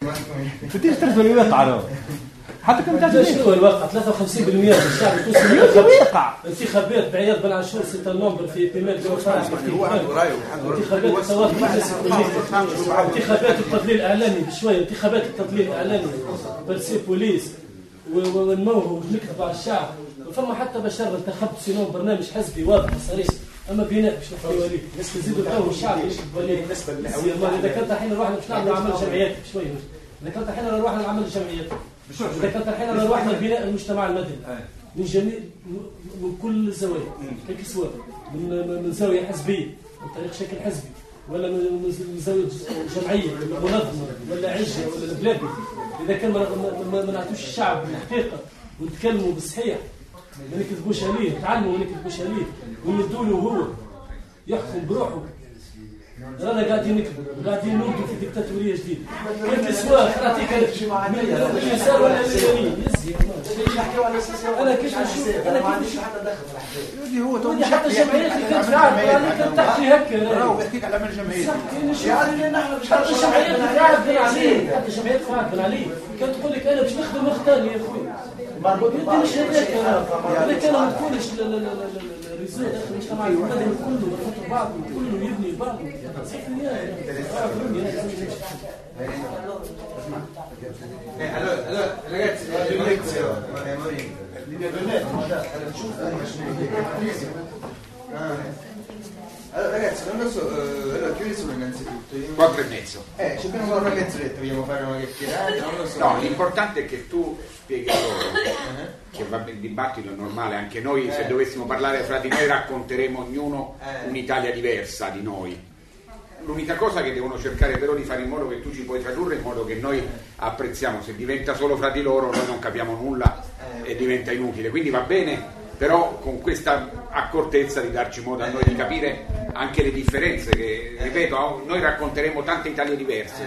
بديش ترجع يقطعوا حتى كنت شنو الواقع 53% من الشعب التونسي يوقع انتخابات بعياد بن عاشور سيت النمبر في بيمال انتخابات التضليل الاعلامي بشويه انتخابات التضليل الاعلامي برسي بوليس ونموه ونكذب على الشعب فما حتى بشر انتخبت سينون برنامج حزبي واضح صريح اما بناء باش نحكيو عليه بس نزيدوا الجو الشعب يكذب عليه بالنسبه للاولويات اذا كانت الحين نروح باش نعملوا عمل جمعيات بشويه اذا كانت الحين نروح نعمل جمعيات اذا كانت الحين نروح لبناء المجتمع المدني من جميع من كل الزوايا كسواء من زاويه حزبيه من طريق شكل حزبي ولا من زاويه جمعيه ولا منظمه ولا عجه ولا البلاد اذا كان ما نعطوش الشعب الحقيقه ونتكلموا بالصحيح ما نكذبوش عليه نتعلموا ما نكذبوش عليه ونمدوا له هو يحكم بروحه رانا قاعدين نكذبوا قاعدين نوقفوا في ديكتاتوريه جديده كيف سواء خاطيك اليسار ولا اليمين انا كيف نشوف انا كيف حتى دخل في هو حتى الجمعيات اللي كانت كانت تحكي هكا راهو يحكيك على عمل جمعيات يعني نحن حتى الجمعيات تعرفنا عليه حتى الجمعيات تعرفنا عليه كانت تقول لك انا باش نخدم اختاني يا اخوي ما مش هذاك انا كان ما تكونش الريزو داخل المجتمع المدني كله مربوط بعض كله يبني بعض allora ragazzi allora ragazzi non lo so allora che ore sono innanzitutto 4:30 ci abbiamo una mezz'oretta vogliamo fare una chiacchierata non lo so no l'importante è che tu spieghi loro che il dibattito è normale anche noi se dovessimo parlare fra di noi racconteremo ognuno un'Italia diversa di noi. L'unica cosa che devono cercare però di fare in modo che tu ci puoi tradurre in modo che noi apprezziamo, se diventa solo fra di loro noi non capiamo nulla e diventa inutile, quindi va bene però con questa accortezza di darci modo a noi di capire anche le differenze che ripeto noi racconteremo tante Italie diverse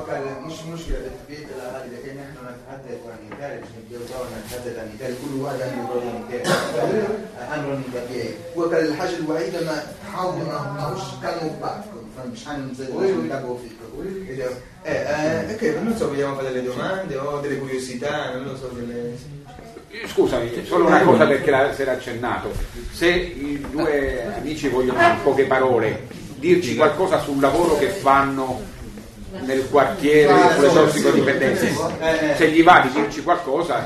مش هنزودوا فيكم non so vogliamo fare delle domande o delle curiosità non lo so Scusami, solo una cosa perché si era accennato. Se i due amici vogliono in poche parole dirci qualcosa sul lavoro che fanno nel quartiere sulle tossicodipendenze, se gli va di dirci qualcosa.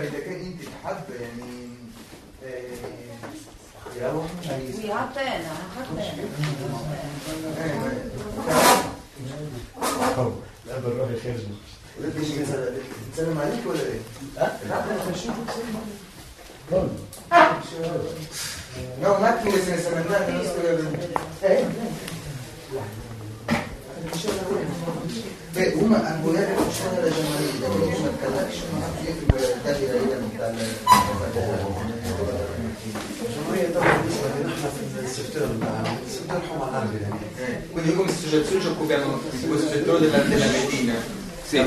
السلام عليكم ولا ايه؟ No, un attimo che se ne stanno andando, non sto capendo. Beh, una a guidare la scena della giornalista, quindi una calaccia, ma anche io per dargli la vita mentale. Quindi come associazione ci occupiamo di questo settore della medicina. Sì.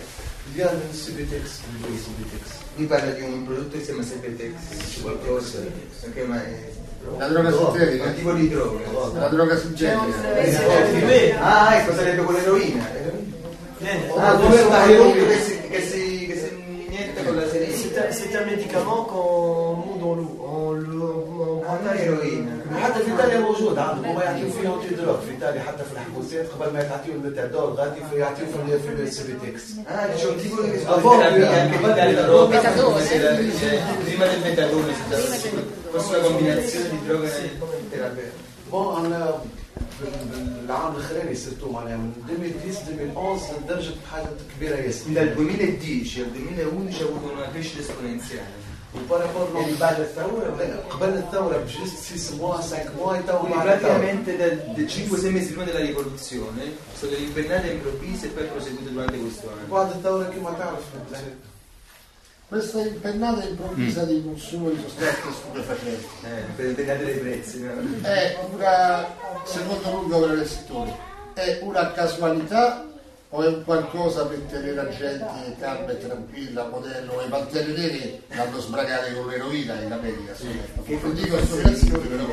Mi parla di un prodotto che si chiama Sepetex, qualcosa, che ma è la droga sintetica, un tipo di droga, la droga sintetica. Ah, ecco, sarebbe con l'eroina. Ah, come un prodotto che si inietta con la siringa. C'est un médicament qu'on moud dans l'eau, on l'héroïne. حتى في ايطاليا موجود عندهم هما يعطيو فيه انتي دروغ في ايطاليا حتى في الحبوسات قبل ما يعطيو التعداد غادي يعطيو في السيبيتكس. c'è un tipo di terapia anche per la droga prima del metadone questa combinazione di droga e terapia. بون انا بالعام الاخراني سيرتو معناها من 2010 2011 لدرجه حاجه كبيره ياسر. Dal 2010 al 2011 ha avuto una crescita esponenziale. يعني بعد الثوره قبل الثوره بجست 6 mois 5 mois تو praticamente da 5-6 mesi prima della rivoluzione sono delle impennate improvvise e poi proseguite durante questo anno. بعد الثوره كما تعرف questa impennata improvvisa di consumo di sostanze stupefacenti per impennate dei prezzi è una, secondo Luca Valestori, è una casualità o è un qualcosa per tenere la gente calma e tranquilla, modello? I Pantelli Neri l'hanno sbragati con l'eroina in America, sì. Non dico associazione però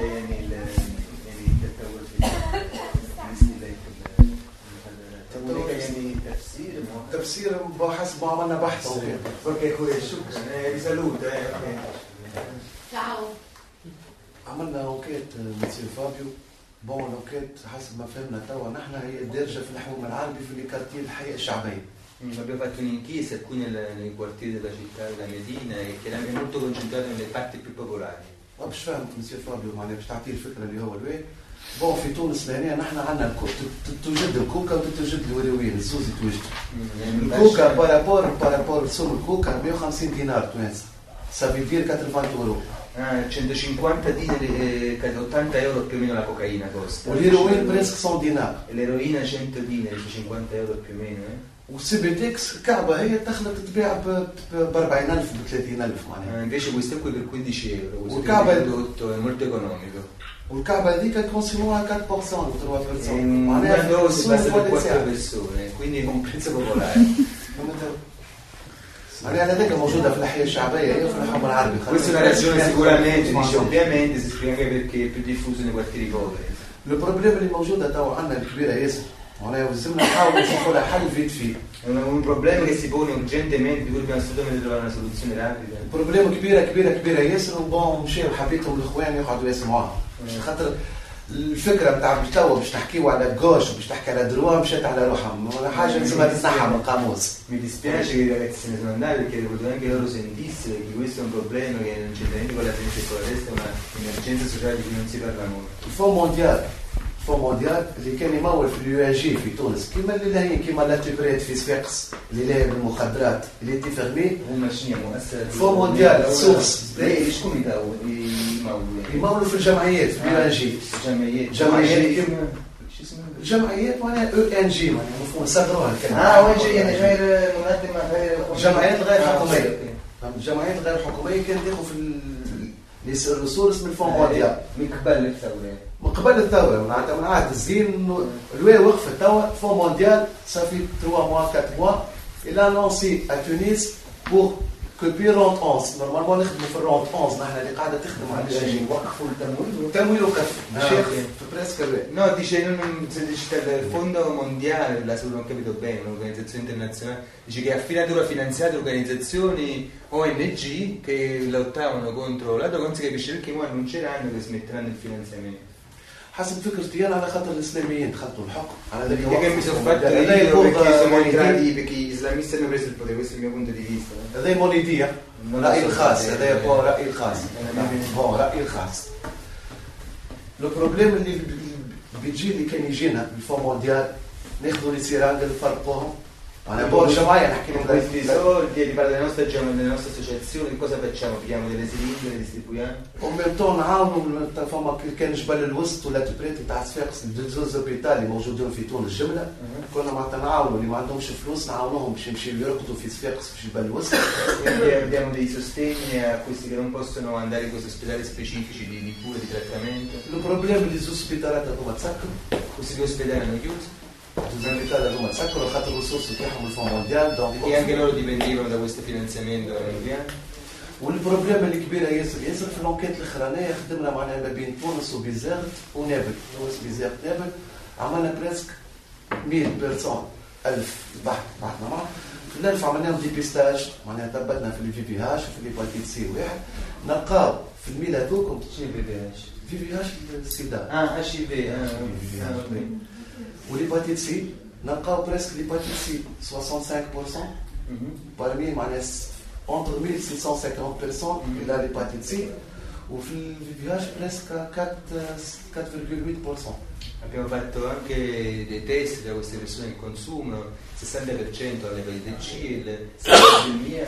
تفسير حسب ما عملنا بحث. اوكي خويا شكرا رسالوت. Ciao. عملنا انكيت مسيو فابيو. بون الانكيت حسب ما فهمنا توا نحن هي الدارجه في الحوم العربي في الكارتيه الحي الشعبيه. Abbiamo fatto un'inchiesta qui nei quartieri della città, della Medina, e che è molto concentrato nelle parti più popolari. باش فهمت مسيو فابيو معناها باش تعطيه الفكره اللي هو الوين. بون في تونس لهنا نحن عندنا توجد الكوكا وتوجد الوراوين الزوز يتوجدوا. الكوكا بارابور سوم الكوكا 150 دينار توانسه. سافي دير 80 euro. 150 dinari, 80 euro più o meno la cocaina costa. والهيروين بريسك 100 دينار. L'eroina 100 dinari, 50 euro più o meno. والسي بي تكس كعبه هي تخلط تبيع ب 40,000 ب 30,000 معناها. Invece questo qui per 15 euro. Questo prodotto è molto economico. والكعبه هذيك كونسيموها 4% و 3%. معناها دوز basta per 4 persone, quindi è un prezzo popolare. معناها هذيك موجوده في الحياه الشعبيه هي في الحوم العربي. Questa è una ragione sicuramente, dice ovviamente si spiega anche perché è più diffuso nei quartieri poveri. البروبليم اللي موجوده توا عندنا الكبيره ياسر. معناها لازمنا نحاولوا نشوفوا لها حل فيت فيه. Un problema che si pone urgentemente, di cui dobbiamo assolutamente trovare una soluzione rapida. البروبليم كبيره ياسر وبون مشاو حبيتهم الاخوان يقعدوا يسمعوها. خاطر الفكره نتاع توا باش نحكيو على غوش وباش تحكي على دروا مشات على روحها ولا حاجه لازمها تتنحى من القاموس. Mi dispiace che i ragazzi se ne sono andati perché volevo anche loro sentissero che questo è un problema che non c'entra niente con la sinistra e con la destra, è un'emergenza sociale di cui non si parla molto. الفون مونديال اللي كان يمول في اليو ان جي في تونس كيما اللي لاهين كيما لاتيبريت في صفاقس اللي لاهي بالمخدرات اللي تي فيرمي. هما شنو مؤسسه فون مونديال سورس شكون يمولوا في الجمعيات في اليو ان جي. جمعيات شو اسمها؟ جمعيات معناها او ان جي معناها مفهوم صدروها الكلمه. او ان جي يعني غير منظمه غير جمعيات غير حكوميه. الجمعيات غير حكوميه كانت تاخذ في الريسورس من الفون مونديال من قبل الثوره. من قبل الثوره من عهد الزين الولايه وقفت توا فون مونديال صافي 3 mois 4 mois il a lancé à Tunis pour que puis rond 11 نورمالمون نخدموا في الرond 11 نحن اللي قاعده تخدم على الجي وقفوا التمويل وقف الشيخ في بريسك. No, dice non dice il fondo mondiale, non ho capito bene, un'organizzazione internazionale, dice che ha finanziato organizzazioni ONG che lottavano contro la droga, non si capisce perché ora annunceranno che smetteranno il finanziamento. حسب فكرتي انا على خاطر الاسلاميين دخلتوا الحكم على ذلك الوقت. Che mi sono fatto io perché sono entrati perché gli islamisti hanno preso il potere, questo è il mio punto di vista. هذا مونيدية رأي الخاص هذا هو رأي الخاص هو رأي الخاص. لو بروبليم اللي بيجي اللي كان يجينا الفون مونديال ناخذوا لي سيرانجل نفرقوهم. أنا بقول جماعة نحكي لهم questi soldi riguardo delle nostre associazioni, cosa facciamo? Pigliamo delle siringhe, le distribuiamo? ومن طون نعاونوا فما كان جبل الوسط ولا تبريت تاع صفاقس الزوز اوبيتال اللي موجودين في تونس جمله كنا معناتها نعاونوا اللي ما عندهمش فلوس نعاونوهم باش يمشيو يرقدوا في صفاقس في جبل الوسط. Diamo dei sostegni a questi che non possono andare in questi ospedali specifici di cura, di trattamento. البروبليم اللي زوز اوبيتالات هذوما تسكروا. Questi due ospedali hanno chiuso. زوز اوبيتال هذوما تسكروا خاطر الريسورس تاعهم الفون مونديال دونك. E anche loro dipendevano da questo finanziamento europeo. والبروبليم اللي كبيره ياسر في الانكيت الاخرانيه خدمنا معنا ما بين تونس وبيزرت ونابل. تونس بيزرت نابل عملنا بريسك 1000 بيرسون 1000 بعثنا معهم. في ال1000 عملناهم ديبيستاج معناها ثبتنا في الفي في هاش وفي الهيباتيت سي واحد نلقاو في الميل هذوكم شنو في في هاش؟ في في هاش السيدا اتش اي في والهيباتيت سي نلقاو بريسك الهيباتيت سي 65% parmi معناها entre 1650 personnes il a l'hépatite C ou le VIH presque 4,8%. Abbiamo fatto anche dei test da queste persone che consumano, 60% all'epatite C e il 7,5%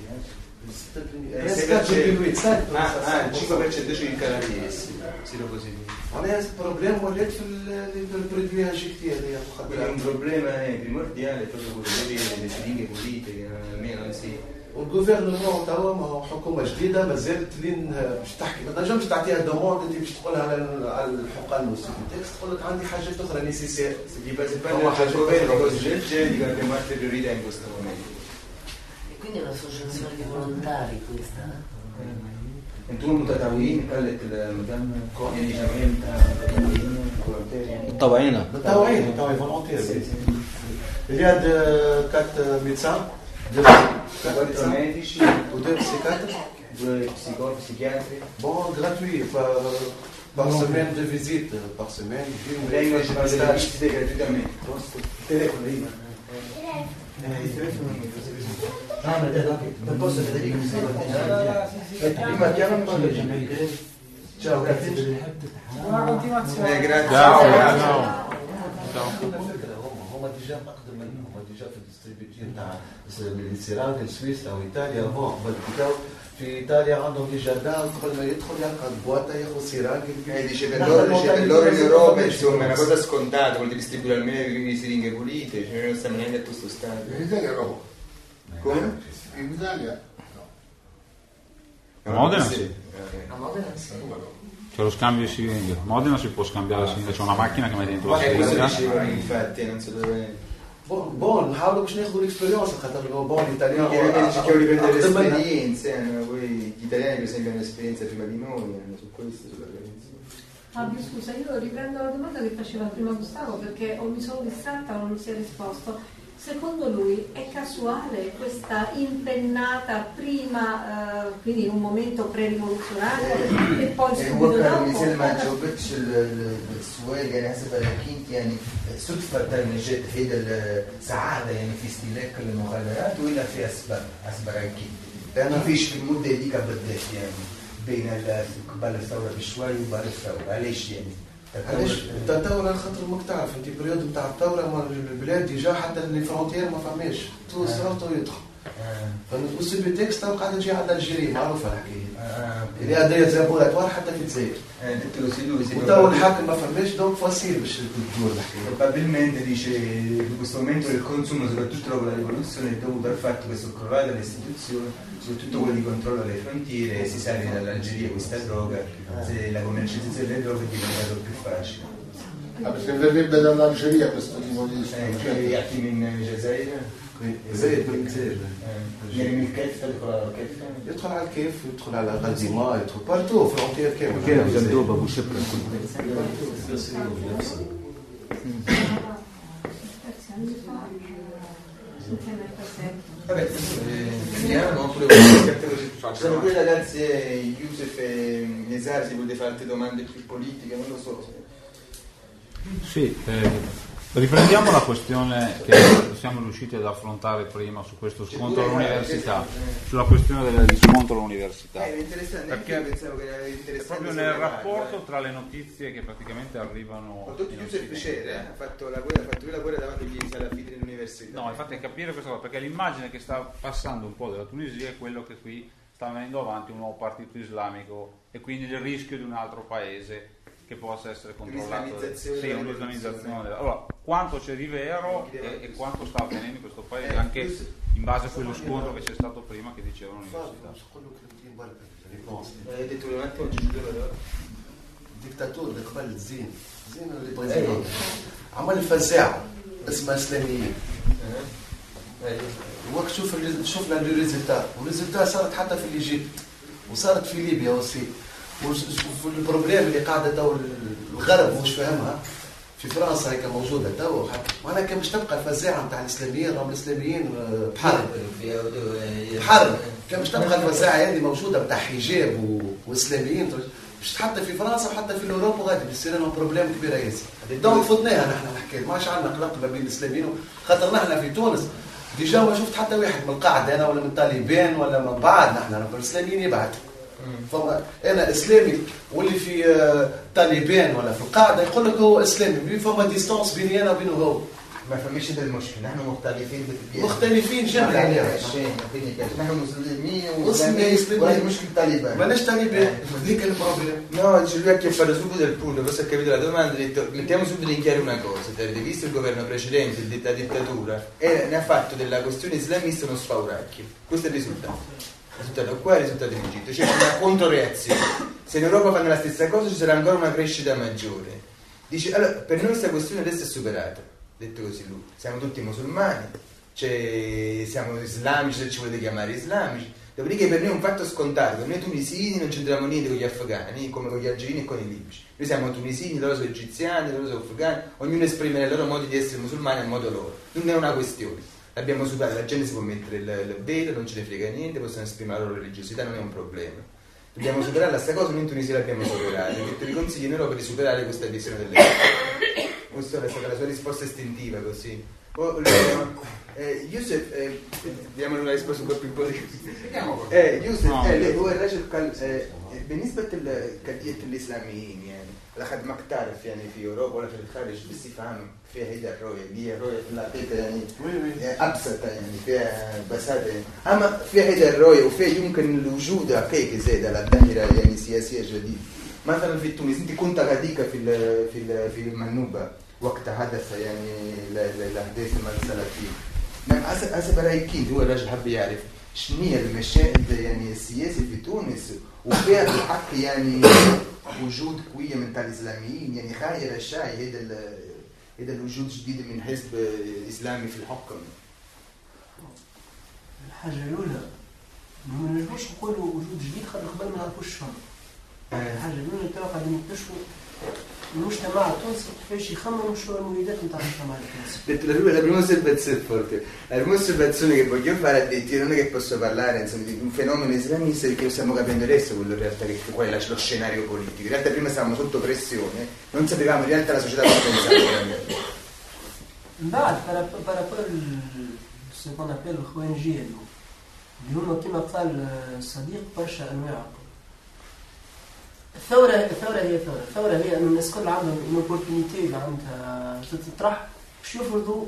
il 5% circa la DS, sieropositivi. Non è un problema ولات في البرودوي انجكتي هذايا Quindi un problema primordiale è proprio quello di avere le siringhe pulite che almeno si. والجوفرنمون توا ما هو حكومه جديده مازالت لين باش تحكي ما تنجمش تعطيها دوموند انت باش تقولها على الحقن والسيكوتكس تقول لك عندي حاجات اخرى نيسيسير Di base il governo cose del genere dicono che altre priorità in questo momento. E quindi è un'associazione di volontari questa? انتم متطوعين قالت المدام يعني جمعيه متطوعين طوعينا متطوعين فولونتير Il y a 4 médecins, 4 medici, ou 2 psychiatres. 2 psicologi, psichiatri. Bon, gratuit, par semaine de visite, par semaine. Lei invece fa delle visite gratuitamente. Il telefono prima. Il telefono non mi fa sapere. Non posso vedere i Aspetta, prima chiama un po' di gente. Ciao, grazie. Buona continuazione. Grazie. Ciao. هما ديجا نقدم منهم هما ديجا في الديستريبيوتور تاع السيران في سويسرا وايطاليا بون بداو في ايطاليا عندهم دي جاردان قبل ما يدخل يلقى بواطه ياخذ سيران Dice per loro in Europa insomma è una cosa scontata, vuol distribuire almeno le siringhe pulite, cioè non stiamo neanche a questo stadio. In Italia no. Come? In Italia A Modena sì. A Modena sì. C'è lo scambio di siringhe. A Modena si può scambiare la siringa, c'è una macchina che mette dentro la Questo siringa. diceva infatti, non so dove. بون نحاولوا باش ناخذوا الاكسبيريونس خاطر بون الايطاليان Cerchiamo di prendere le esperienze, poi gli italiani per esempio hanno esperienza prima di noi, su questo, sull'organizzazione. Fabio, scusa, io riprendo la domanda che faceva prima Gustavo perché o mi sono distratta o non mi si è risposto. Secondo lui è casuale questa impennata prima, quindi un momento pre-rivoluzionario e poi subito هو كان dopo? مثل ما جاوبتش السؤال يعني حسب كنت يعني صدفة نجت هيدا السعادة يعني في استهلاك المخدرات ولا في أسباب أكيد لأنه فيش في المدة ديك بالذات يعني بين قبل الثورة بشوي وبعد الثورة علاش يعني؟ علاش الثوره خاطر ماك تعرف انت بريود نتاع الثوره البلاد ديجا حتى لي فرونتيير ما فماش تو صرتو يدخل فالسوبي تكست قاعده تجي على الجيري معروفه الحكايه اللي هذايا زابولاتوار حتى في الجزائر وتو الحاكم ما فماش دونك فاسيل باش تدور الحكايه. Probabilmente dice in questo momento del consumo, soprattutto dopo la rivoluzione, è dovuto al fatto che sono crollate le istituzioni, soprattutto quelli che controllano le frontiere, si sa che dall'Algeria questa droga, se la commercializzazione delle droghe è diventato più facile. perché verrebbe dall'Algeria questo tipo di Cioè attimi in Jazeera, زايد من الجزائر يعني من الكيف تدخل على الكيف يدخل على الكيف يدخل على غازيما يدخل بارتو فرونتيير كامل جندوبه ابو شبر Vabbè, vediamo oppure ci sono due ragazze Youssef e Nesar, si potete fare altre domande più politiche, non lo so. Sì, riprendiamo la questione che siamo riusciti ad affrontare prima su questo scontro all'università, sulla questione del riscontro all'università. Interessante, perché io pensavo che era interessante proprio nel rapporto tra le notizie che praticamente arrivano Ho detto in Youssef Occidente. ha fatto la guerra davanti agli salafiti dell'università. No, infatti è capire questa cosa, perché l'immagine che sta passando un po' della Tunisia è quello che qui sta venendo avanti un nuovo partito islamico e quindi il rischio di un altro paese che possa essere controllato. Un'islamizzazione. Allora, quanto c'è di vero e quanto sta avvenendo in questo paese, anche in base a quello scontro che c'è stato prima che dicevano l'università. Hai detto un attimo Giulio ديكتاتور اللي قبل الزين اللي بريزيدون عمل الفزاعه اسمها اسلاميين وقت شفنا الريزلتا والريزلتا صارت حتى في الايجيبت وصارت في ليبيا وسي والبروبليم اللي قاعده تو الغرب مش فاهمها في فرنسا هيك موجوده تو معناها كان باش تبقى الفزاعه نتاع الاسلاميين راهم الاسلاميين بحرب كان باش تبقى الفزاعه هذه موجوده نتاع حجاب واسلاميين مش حتى في فرنسا وحتى في اوروبا وغادي بيصير لهم بروبليم كبيره ياسر دونك فوتناها نحن الحكايه ما عادش عندنا قلق ما بين الاسلاميين خاطر نحن في تونس ديجا ما شفت حتى واحد من القاعده انا ولا من طالبان ولا من بعد نحن الاسلاميين يبعثوا فما انا اسلامي واللي في طالبان ولا في القاعده يقول لك هو اسلامي فما ديستانس بيني انا وبينه هو ما فهمش هذا المشكله نحن مختلفين جدا عليها نحن مسلمين وهي مشكله طالبان ماناش طالبان هذيك البروبليم no dice lui ha chiappato subito del punto forse ha capito la domanda ha detto mettiamo subito in chiaro una cosa avete visto il governo precedente la dittatura e ne ha fatto della questione islamista uno spauracchio questo è il risultato qua è il risultato in Egitto c'è una controreazione se in Europa fanno la stessa cosa ci sarà ancora una crescita maggiore dice allora per noi questa questione adesso è superata detto così lui siamo tutti musulmani siamo islamici se ci volete chiamare islamici Dopodiché per noi è un fatto scontato, per noi tunisini non c'entriamo niente con gli afghani, come con gli algerini e con i libici. Noi siamo tunisini, loro sono egiziani, loro sono afghani, ognuno esprime i loro modi di essere musulmani a modo loro. Non è una questione. L'abbiamo superato, la gente si può mettere il velo, non ce ne frega niente, possono esprimere la loro religiosità, non è un problema. Dobbiamo superare questa cosa, noi in Tunisia l'abbiamo superata, che te li consiglio in Europa di superare questa visione delle cose. Questa è stata la sua risposta istintiva, così. Youssef, diamo una risposta un po' più politica. Youssef, هو الرجل قال بالنسبة لقضية الإسلاميين يعني لقد ما تعرف يعني في أوروبا ولا في الخارج بصفة عامة فيها هيدا الرؤية اللي هي رؤية العقيدة يعني أبسط يعني فيها بساطة يعني. أما فيها هيدا الرؤية وفيها يمكن الوجود حقيقي زاد على ظاهرة يعني سياسية جديدة. مثلا في تونس أنت كنت غاديك في المنوبة وقت حدث يعني الأحداث المرسلة فيه. نعم حسب رأيك هو الرجل حب يعرف شنو هي المشاهد يعني السياسي في تونس وفيها بالحق يعني وجود قوية من الإسلاميين يعني خير الشاي هذا الوجود الجديد من حزب إسلامي في الحكم. الحاجة الأولى ما نجموش نقولوا وجود جديد خاطر قبل ما نعرفوش شنو. الحاجة الأولى توا قاعدين نكتشفوا المجتمع التونسي كيفاش يخمم شنو المريدات نتاع المجتمع التونسي. La prima osservazione è forte. La prima osservazione che voglio fare è che non è che posso parlare insomma, di un fenomeno islamista perché lo stiamo capendo adesso quello in realtà qual è lo scenario politico. In realtà prima stavamo sotto pressione, non sapevamo in realtà la società cosa pensava. بعد بارابور ce qu'on appelle الخوانجية اللي هما كما قال الصديق برشا أنواع. الثورة هي أن الناس كل عندهم الأوبورتونيتي اللي عندها تطرح باش يفرضوا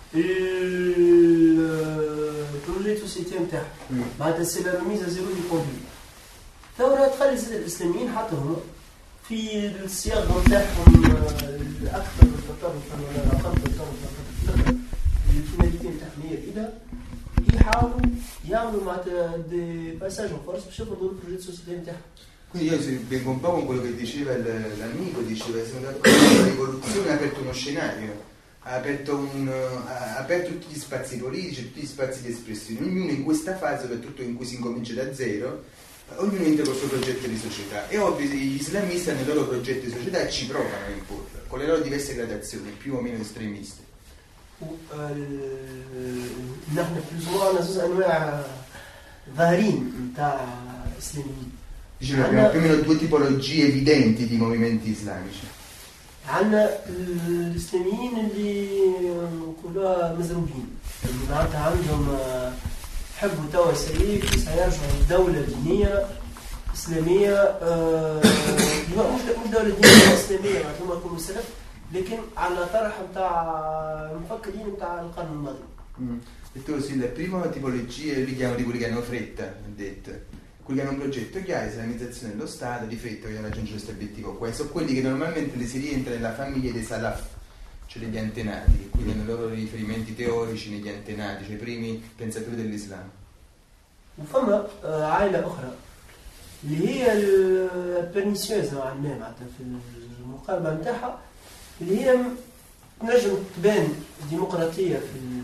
البروجي سوسيتي نتاعهم معناتها سي لا ريميز زيرو دي كونفلي. الثورة تخلي زاد الإسلاميين حتى هما في الصياغة نتاعهم الأكثر تطرفا ولا الأقل تطرفا الفيناليتي نتاعهم هي كذا يحاولوا يعملوا معناتها دي باساج اون فورس باش يفرضوا البروجي سوسيتي نتاعهم. Quindi io vengo un po' con quello che diceva l'amico, diceva la rivoluzione ha aperto uno scenario, ha aperto tutti gli spazi politici, tutti gli spazi di espressione, ognuno in questa fase, soprattutto in cui si incomincia da zero, ognuno entra col suo progetto di società. E ovvio gli islamisti nel loro progetto di società ci provano a imporre, con le loro diverse gradazioni, più o meno estremiste. نحن بلوزوا زوز أنواع ظاهرين نتاع إسلاميين. Abbiamo più o meno due tipologie evidenti di movimenti islamici. عندنا الإسلاميين اللي نقولوها مزروبين، معناتها عندهم حبوا توا سريع سيرجعوا لدولة دينية إسلامية مش دولة دينية إسلامية معناتها هم يكونوا سلف لكن على طرح نتاع المفكرين نتاع القرن الماضي. Detto sì, la prima tipologia li chiamano di quelli che hanno fretta, ha detto. Quelli che hanno un progetto chiaro, islamizzazione dello Stato, di fretta vogliono raggiungere questo obiettivo. Questo sono quelli che normalmente li si rientra nella famiglia dei salaf, cioè degli antenati, quindi hanno i loro riferimenti teorici negli antenati, cioè i primi pensatori dell'Islam. وفما عائلة أخرى اللي هي البرنيسيوز نوعا ما معناتها في المقاربة نتاعها اللي هي نجم تبان ديمقراطية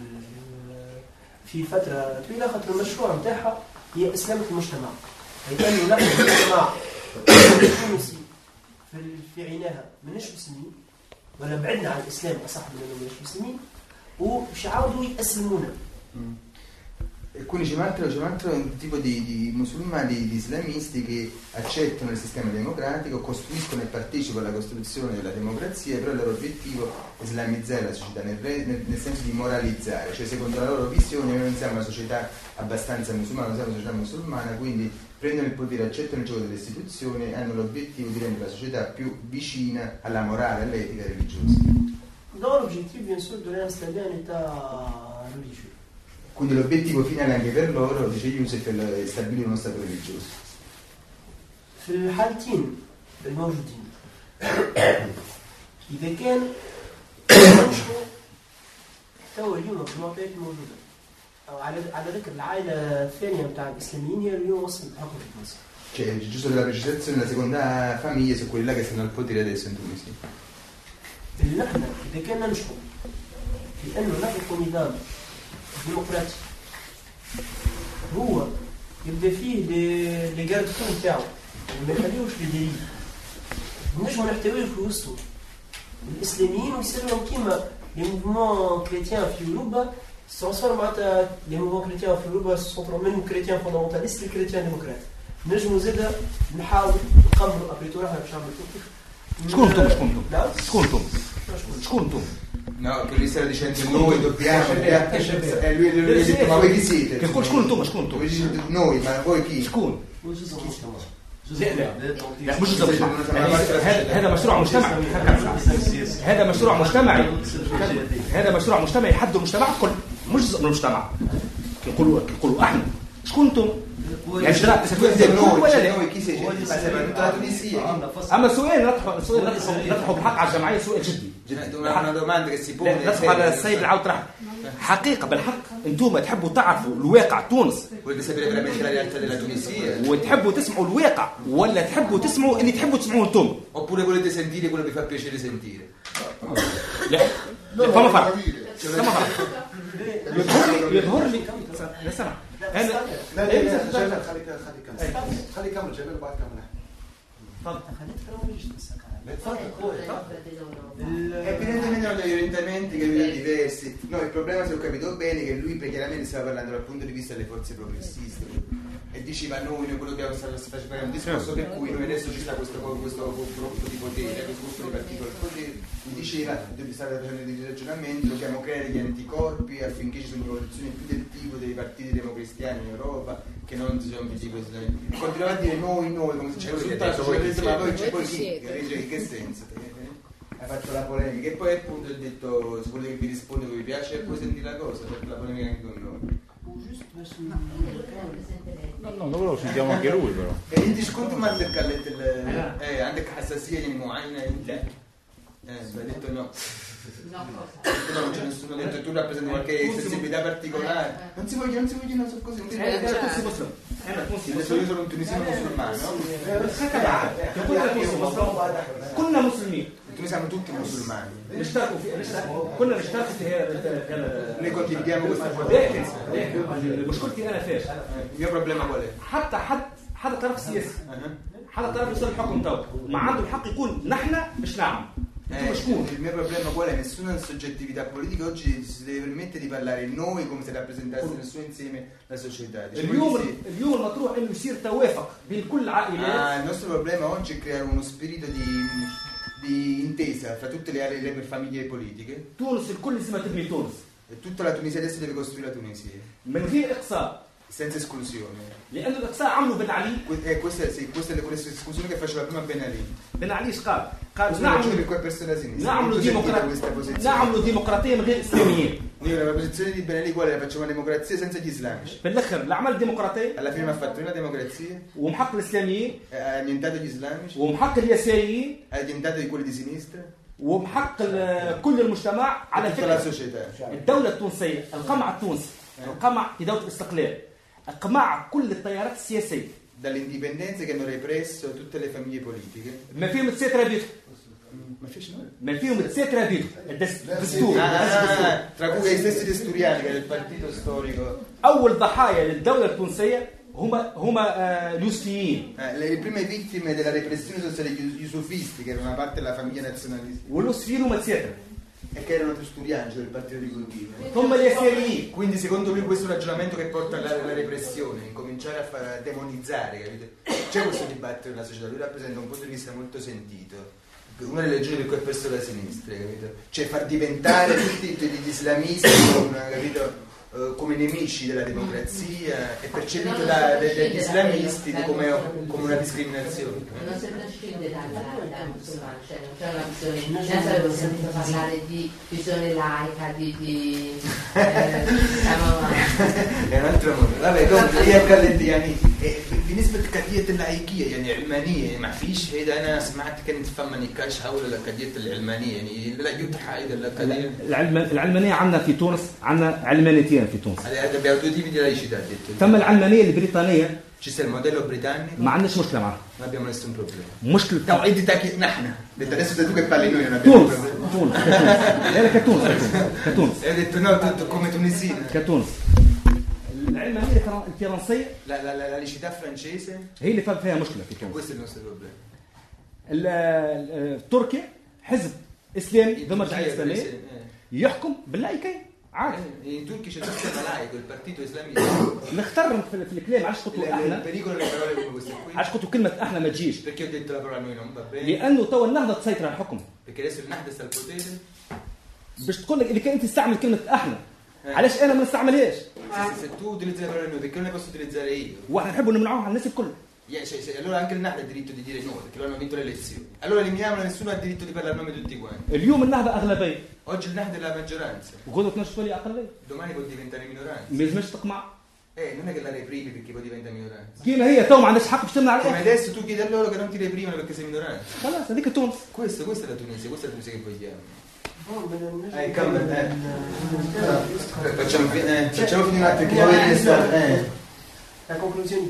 في فترة طويلة خاطر المشروع نتاعها هي إسلام المجتمع. لأنه نحن المجتمع التونسي في عينها ماناش مسلمين ولا بعدنا عن الإسلام أصح من أنه ماناش مسلمين وباش يعاودوا يأسلمونا. Quindi c'è un altro tipo di musulmani, di islamisti che accettano il sistema democratico, costruiscono e partecipano alla costruzione della democrazia, però il loro obiettivo è islamizzare la società, nel senso di moralizzare, cioè secondo la loro visione noi non siamo una società abbastanza musulmana, non siamo una società musulmana, quindi prendono il potere, accettano il gioco delle istituzioni e hanno l'obiettivo di rendere la società più vicina alla morale, all'etica religiosa. Dans l'objectif bien sûr de réinstaller un état religieux. Quindi l'obiettivo finale anche per loro, dice Youssef, è stabilire uno stato religioso. في الحالتين الموجودين إذا كان نشروا توا اليوم في المعطيات الموجودة أو على ذكر العائلة الثانية بتاع الإسلاميين هي اليوم وصل حكم تونس. Cioè, giusto per la precisazione, la seconda famiglia sono quelli là che stanno al potere adesso in Tunisia. اللي نحن إذا كان نشروا في أنه نخلق نظام ديمقراطي هو يبدا فيه لي جاردكون تاعو وما يخليوش لي نجمو نحتويه في وسطه الاسلاميين ويصير لهم كيما لي موفمون كريتيان في اوروبا سونسور معناتها لي موفمون كريتيان في اوروبا سونترو من كريتيان فوندامونتاليست لكريتيان ديموقراط نجمو زاده نحاول نقمروا ابريتو احنا باش نعملوا شكون انتم؟ No, che lui stava dicendo noi dobbiamo lui ha detto ma voi chi siete? Che شكون انتم Voi dicete noi, ma voi chi? شكون؟ لا مش هذا مشروع مجتمعي هذا مشروع مجتمعي يحدوا المجتمع الكل مش جزء من المجتمع يقولوا احنا شكون انتم يعني noi chi siete la Tunisia اما سؤال نطرحه بالحق على الجمعيه سؤال جدي una domanda che si pone نطرح على السيد العود طرح حقيقه بالحق انتم تحبوا تعرفوا الواقع تونس volete sapere veramente la realtà della Tunisia وتحبوا تسمعوا الواقع ولا تحبوا تسمعوا اللي تحبوا تسمعوه انتم oppure volete sentire quello che vi fa piacere sentire لا فما فرق يظهر لي سمع انا خلي كمل جميل بعد كمل evidentemente hanno degli orientamenti che vedono diversi. No, il problema, se ho capito bene, che lui chiaramente stava parlando dal punto di vista delle forze progressiste e diceva noi quello che si faceva un discorso per cui noi adesso ci sta questo gruppo di potere, questo gruppo di partito del potere, mi diceva stava facendo dei ragionamenti, dobbiamo creare gli anticorpi affinché ci siano rivoluzioni più del tipo dei partiti democristiani in Europa che non si sono di questo. Continuava a dire noi come se c'è risultato, ma poi c'è poi chi? In che senso? Ha fatto la polemica e poi appunto ho detto se volete che vi rispondo che vi piace e poi sentire la cosa, ha fatto la polemica anche con noi. No, noi lo sentiamo anche lui però. E il disconto ma عندك عندك حساسية يعني معينة انت hai detto no. No, non c'è nessuno, ha detto tu rappresenti qualche sensibilità particolare. Non si vogliono so cose, non si adesso io sono un tunisino musulmano, كنا مسلمين noi siamo tutti musulmani. كنا نشترك في هذا Noi condividiamo questa cosa. مشكلتي انا فاش Il mio problema qual è? حتى طرف سياسي حتى طرف يصير الحكم تو ما عنده الحق يقول نحن باش نعمل Il mio problema qual è? Nessuna soggettività politica oggi si deve permettere di parlare noi come se rappresentasse nel suo insieme la società. اليوم المطروح انه يصير توافق بين كل العائلات. Il nostro problema oggi è creare uno spirito di intesa fra tutte le famiglie politiche. تونس الكل لازم تبني تونس. E tutta la Tunisia adesso deve costruire la Tunisia. من غير اقصاء. Senza esclusione. لأن الإقصاء عملوا بن علي. Questa è l'esclusione che faceva prima Ben Ali. بن علي ايش قال نعملوا ديمقراطية من غير إسلاميين. La posizione di Ben Ali qual è? Facciamo una democrazia senza gli islamici. بالآخر اللي عمل ديمقراطية. Alla fine ha fatto una democrazia. ومحق الإسلاميين. Ha annientato gli islamici. ومحق اليساريين. Ha annientato di quelli di sinistra. ومحق كل المجتمع على فكرة الدولة التونسية القمع التونسي القمع في دولة الاستقلال اقماع كل التيارات السياسية dall'indipendenza che hanno represso tutte le famiglie politiche. ما فيهم تسيت رابيته ما فيهم تسيت رابيته الدستور tra cui i stessi desturiani che del partito storico. أول ضحايا للدولة التونسية هما اليوسفيين. Le prime vittime della repressione sono stati gli yusufisti, che erano una parte della famiglia nazionalista. واليوسفيين هما تسيتر. E che erano tusturiani, cioè del partito di Curtino. هما اليساريين. Quindi secondo lui questo è un ragionamento che porta alla repressione, incominciare a demonizzare, capite? C'è questo dibattito nella società, lui rappresenta un punto di vista molto sentito. Una delle ragioni per cui ha perso la sinistra, capito? Cioè far diventare tutti gli islamisti capito? Come nemici della democrazia e percepito dagli islamisti come una discriminazione. Non si prescinde dalla musulmana, cioè non c'è una visione. Adesso avevo sentito parlare di visione laica, è un altro mondo. Vabbè, comunque هي قالت يعني بالنسبة لقضية اللايكية يعني علمانية ما فيش هيدا أنا سمعت كانت فما نقاش حول قضية العلمانية يعني لا يتحى هيدا القضية. العلمانية عندنا في تونس عندنا علمانيتين في تونس. abbiamo due tipi di laicità. ثم العلمانية البريطانية. Ci sta il modello britannico. ما عندناش مشكلة معه. Non abbiamo nessun problema. مشكلة. توعيتك نحن. adesso tu che parli noi non abbiamo problema. تونس. لا كتونس. Hai detto no come tunisino. كتونس. العلمانيه الفرنسيه la laicità francese هي اللي فيها مشكله في تونس. questo è il nostro problema. تركيا حزب اسلامي ذو مرجعيه اسلاميه يحكم باللايكين عادي. In Turchia c'è il sistema laico, il partito islamico. نختار في الكلام علاش قلتوا احنا pericolo le parole come queste qui. علاش قلتوا كلمه احنا ما تجيش؟ Perché ho detto la parola noi non va bene? لانه تو النهضه تسيطر على الحكم. Perché adesso il Nahda sta al potere. باش تقول لك اللي كان انت تستعمل كلمه احنا علاش انا ما نستعملهاش؟ Se tu utilizzi la parola noi perché non la posso utilizzare io? واحنا نحبوا نمنعوها على الناس الكل. Allora anche il Nahda ha il diritto di dire no, perché loro hanno vinto le elezioni. Allora eliminiamola, nessuno ha il diritto di parlare a nome di tutti quanti. اليوم النهضه اغلبيه. Oggi il Nahda è la maggioranza. وغدوه تنجم تولي اقليه. Domani può diventare minoranza. ما لازمش تقمع. Non è che la reprimi perché poi diventa minoranza. كيما هي تو ما عندهاش حق باش تمنع عليها. Come adesso tu chiedi a loro che non ti reprimano perché sei minoranza. خلاص هذيك تونس. Questa è la Tunisia, questa è la Tunisia che vogliamo. Facciamo finire un attimo che vuoi restare. La conclusione.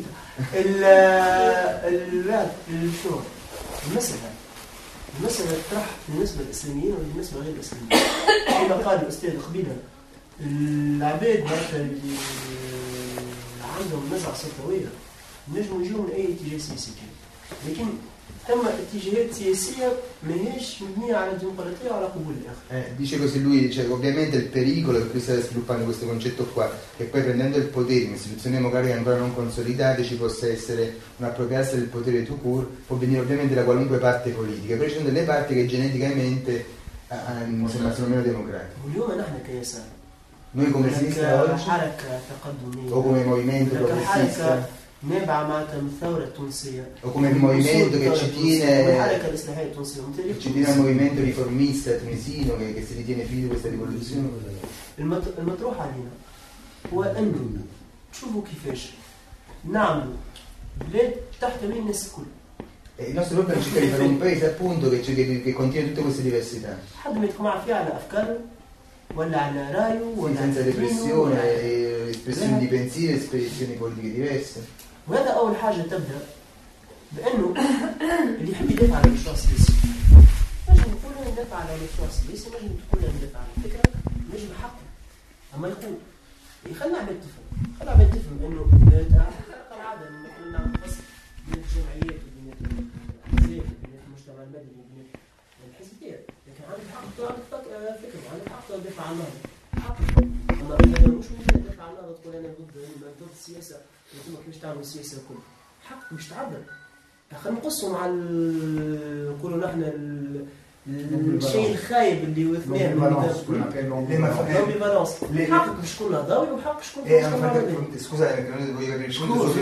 شو المسألة تطرح بالنسبة للإسلاميين وبالنسبة غير الإسلاميين. كما قال الأستاذ قبيلا العباد مثلا اللي عندهم نزعة سلطوية نجموا يجوا من أي اتجاه سياسي كان، لكن ثم اتجاهات سياسية ماهيش مبنية على الديمقراطية وعلى قبول الآخر. Dice così lui, cioè, ovviamente il pericolo che qui sta sviluppando questo concetto qua, che poi prendendo il potere in istituzioni democratiche ancora non consolidate ci possa essere un appropriarsi del potere tout court, può venire ovviamente da qualunque parte politica, però ci sono delle parti che geneticamente sono meno democratiche. Noi come sinistra oggi o come movimento progressista نابعة معناتها من الثورة التونسية o come movimento che ci tiene al movimento riformista tunisino che si ritiene figlio di questa rivoluzione. المطروح علينا هو أنه تشوفوا كيفاش نعملوا بلاد تحتوي الناس الكل. Il nostro problema è cercare di fare un paese appunto che contiene tutte queste diversità. حد ما يتقمع فيها على أفكاره ولا على رأيه ولا senza repressione, espressioni di pensiero, espressioni politiche diverse. وهذا أول حاجة تبدأ بأنه اللي يحب يدافع عن المشروع السياسي نجم نقول ندافع عن المشروع السياسي، نجم تقول ندافع عن الفكرة، نجم حقه، أما يقول يخلي عباد تفهم، خلي عباد تفهم إنه العادة لما كنا نعمل فصل بين الجمعيات وبين الأحزاب وبين المجتمع المدني وبين الحزبيات، لكن عندك حق عندك فكرة وعندك حق تدافع عن النهضة، حقك. أما إذا مش ممكن تدافع عن النهضة تقول أنا ضد السياسة يتمك مش تعمل السياسة الكل حقك مش تعدل. خلينا نقصوا مع نقولوا نحن الشيء الخايب اللي وثناه بالانس حقك مش تكون نهضاوي وحقك شكون scusate perché non voglio capire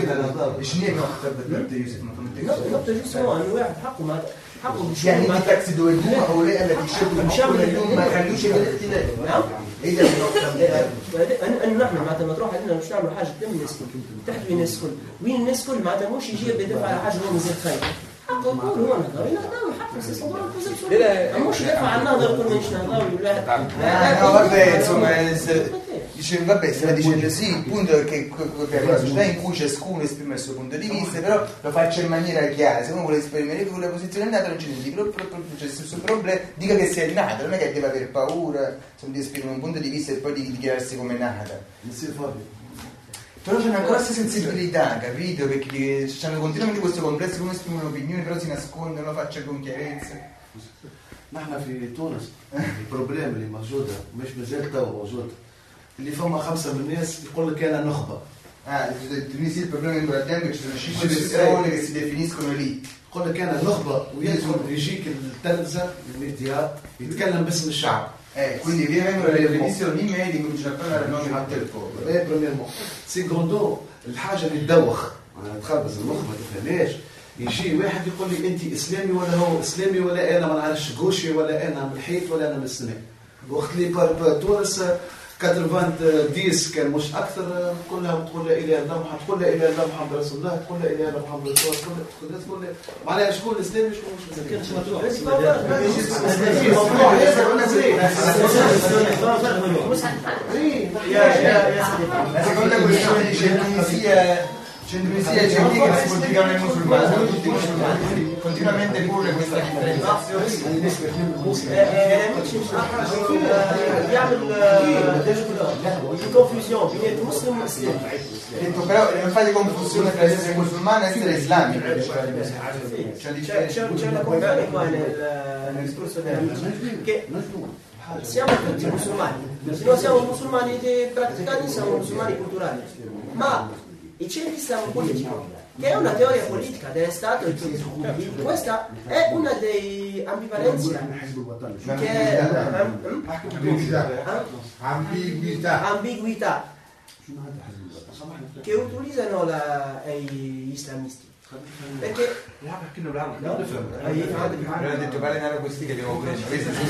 نقطة جوز هو أن واحد حقه مع حقه مش يعني دي تاكسي دول الجمعة هؤلاء التي يشبهوا اليوم ما يخلوش الاختلاف. نعم ايه ده أن نحن معناتها ما تروح علينا مش نعمل حاجة تم الناس كل تحتوي الناس كل وين الناس كل معناتها مش يجي بيدافع على حاجة هو مازال خايف حقه يقول هو نهضاوي نهضاوي حقه يصدر مش يدافع عن النهضة يقول مانيش نهضاوي ولا Dice vabbè, stava dicendo sì, il punto è che è una società in cui ciascuno esprime il suo punto di vista, però lo faccia in maniera chiara. Se uno vuole esprimere quella posizione è nata, non c'è niente, però c'è il stesso problema, dica che sei nata, non è che deve aver paura di esprimere un punto di vista e poi di dichiararsi come nata. Però c'hanno ancora questa sensibilità, capito? Perché hanno continuamente questo complesso, come esprimono opinioni, però si nascondono, lo faccio con chiarezza. نحن في تونس البروبليم اللي موجودة مش مازال تو موجودة اللي فما 5 من الناس يقول لك انا نخبه. Tunisi il problema in Guardiano che ci sono 5 persone che si definiscono lì. يقول لك انا نخبه ويدخل يجيك التلفزه الميديا يتكلم باسم الشعب. Quindi vengono le televisioni i media cominciano a parlare a nome di tutto il popolo. بريميرمون. سيكوندو الحاجه اللي تدوخ انا تخبز المخ ما تفهمهاش يجي واحد يقول لي انت اسلامي ولا هو اسلامي ولا انا ما نعرفش قوشي ولا انا ملحيت ولا انا مسلم. وقت اللي بار تونس 90 كان مش اكثر كلها تقول لا اله الا الله محمد تقول لا اله الا الله محمد رسول الله تقول لا اله الا الله محمد رسول الله تقول معناها شكون الاسلام شكون مش La seconda questione dice Tunisia C'è in Tunisia e c'è chi che si politicano i musulmani, sono tutti musulmani, quindi continuamente pure questa differenziazione. Però non fate confusione tra essere musulmano e essere islamico. C'è una confusione qua nel discorso della che siamo tutti musulmani, se non siamo musulmani praticanti siamo musulmani culturali, ma il centrismo politico, che è una teoria politica dello Stato, questa è una delle ambivalenze che ambiguità che utilizzano gli islamisti. Perché abbiamo detto parliamo questi che abbiamo preso.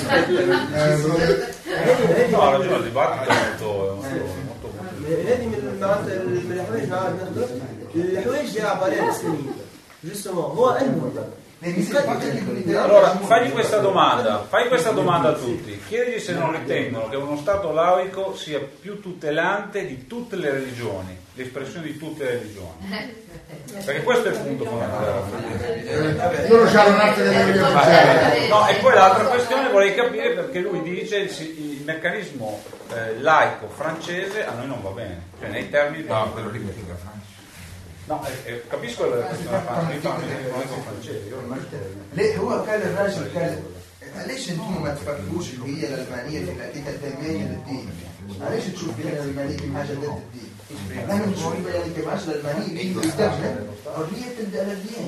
No, ha ragione, il dibattito è molto هذه من الحوايج الحوايج اللي عبارة عن الإسلامية justement هو أنه Allora, fai questa domanda a tutti. Chiedigli se non ritengono che uno Stato laico sia più tutelante di tutte le religioni, l'espressione di tutte le religioni. Perché questo è il punto fondamentale. Loro c'hanno un'arte delle religioni. No, e poi l'altra questione vorrei capire perché lui dice il meccanismo laico francese a noi non va bene. Cioè nei termini... No, quello lì è la Francia. No, capisco la questione francese. ليه هو كان الراجل كان ليش انتم ما تفكروش اللي هي الالمانيه في الحقيقه التنميه للدين؟ ليش تشوف فيها الالمانيه كحاجه ضد الدين؟ نحن نشوف يعني كماش الالمانيه في قدامنا حريه الدين.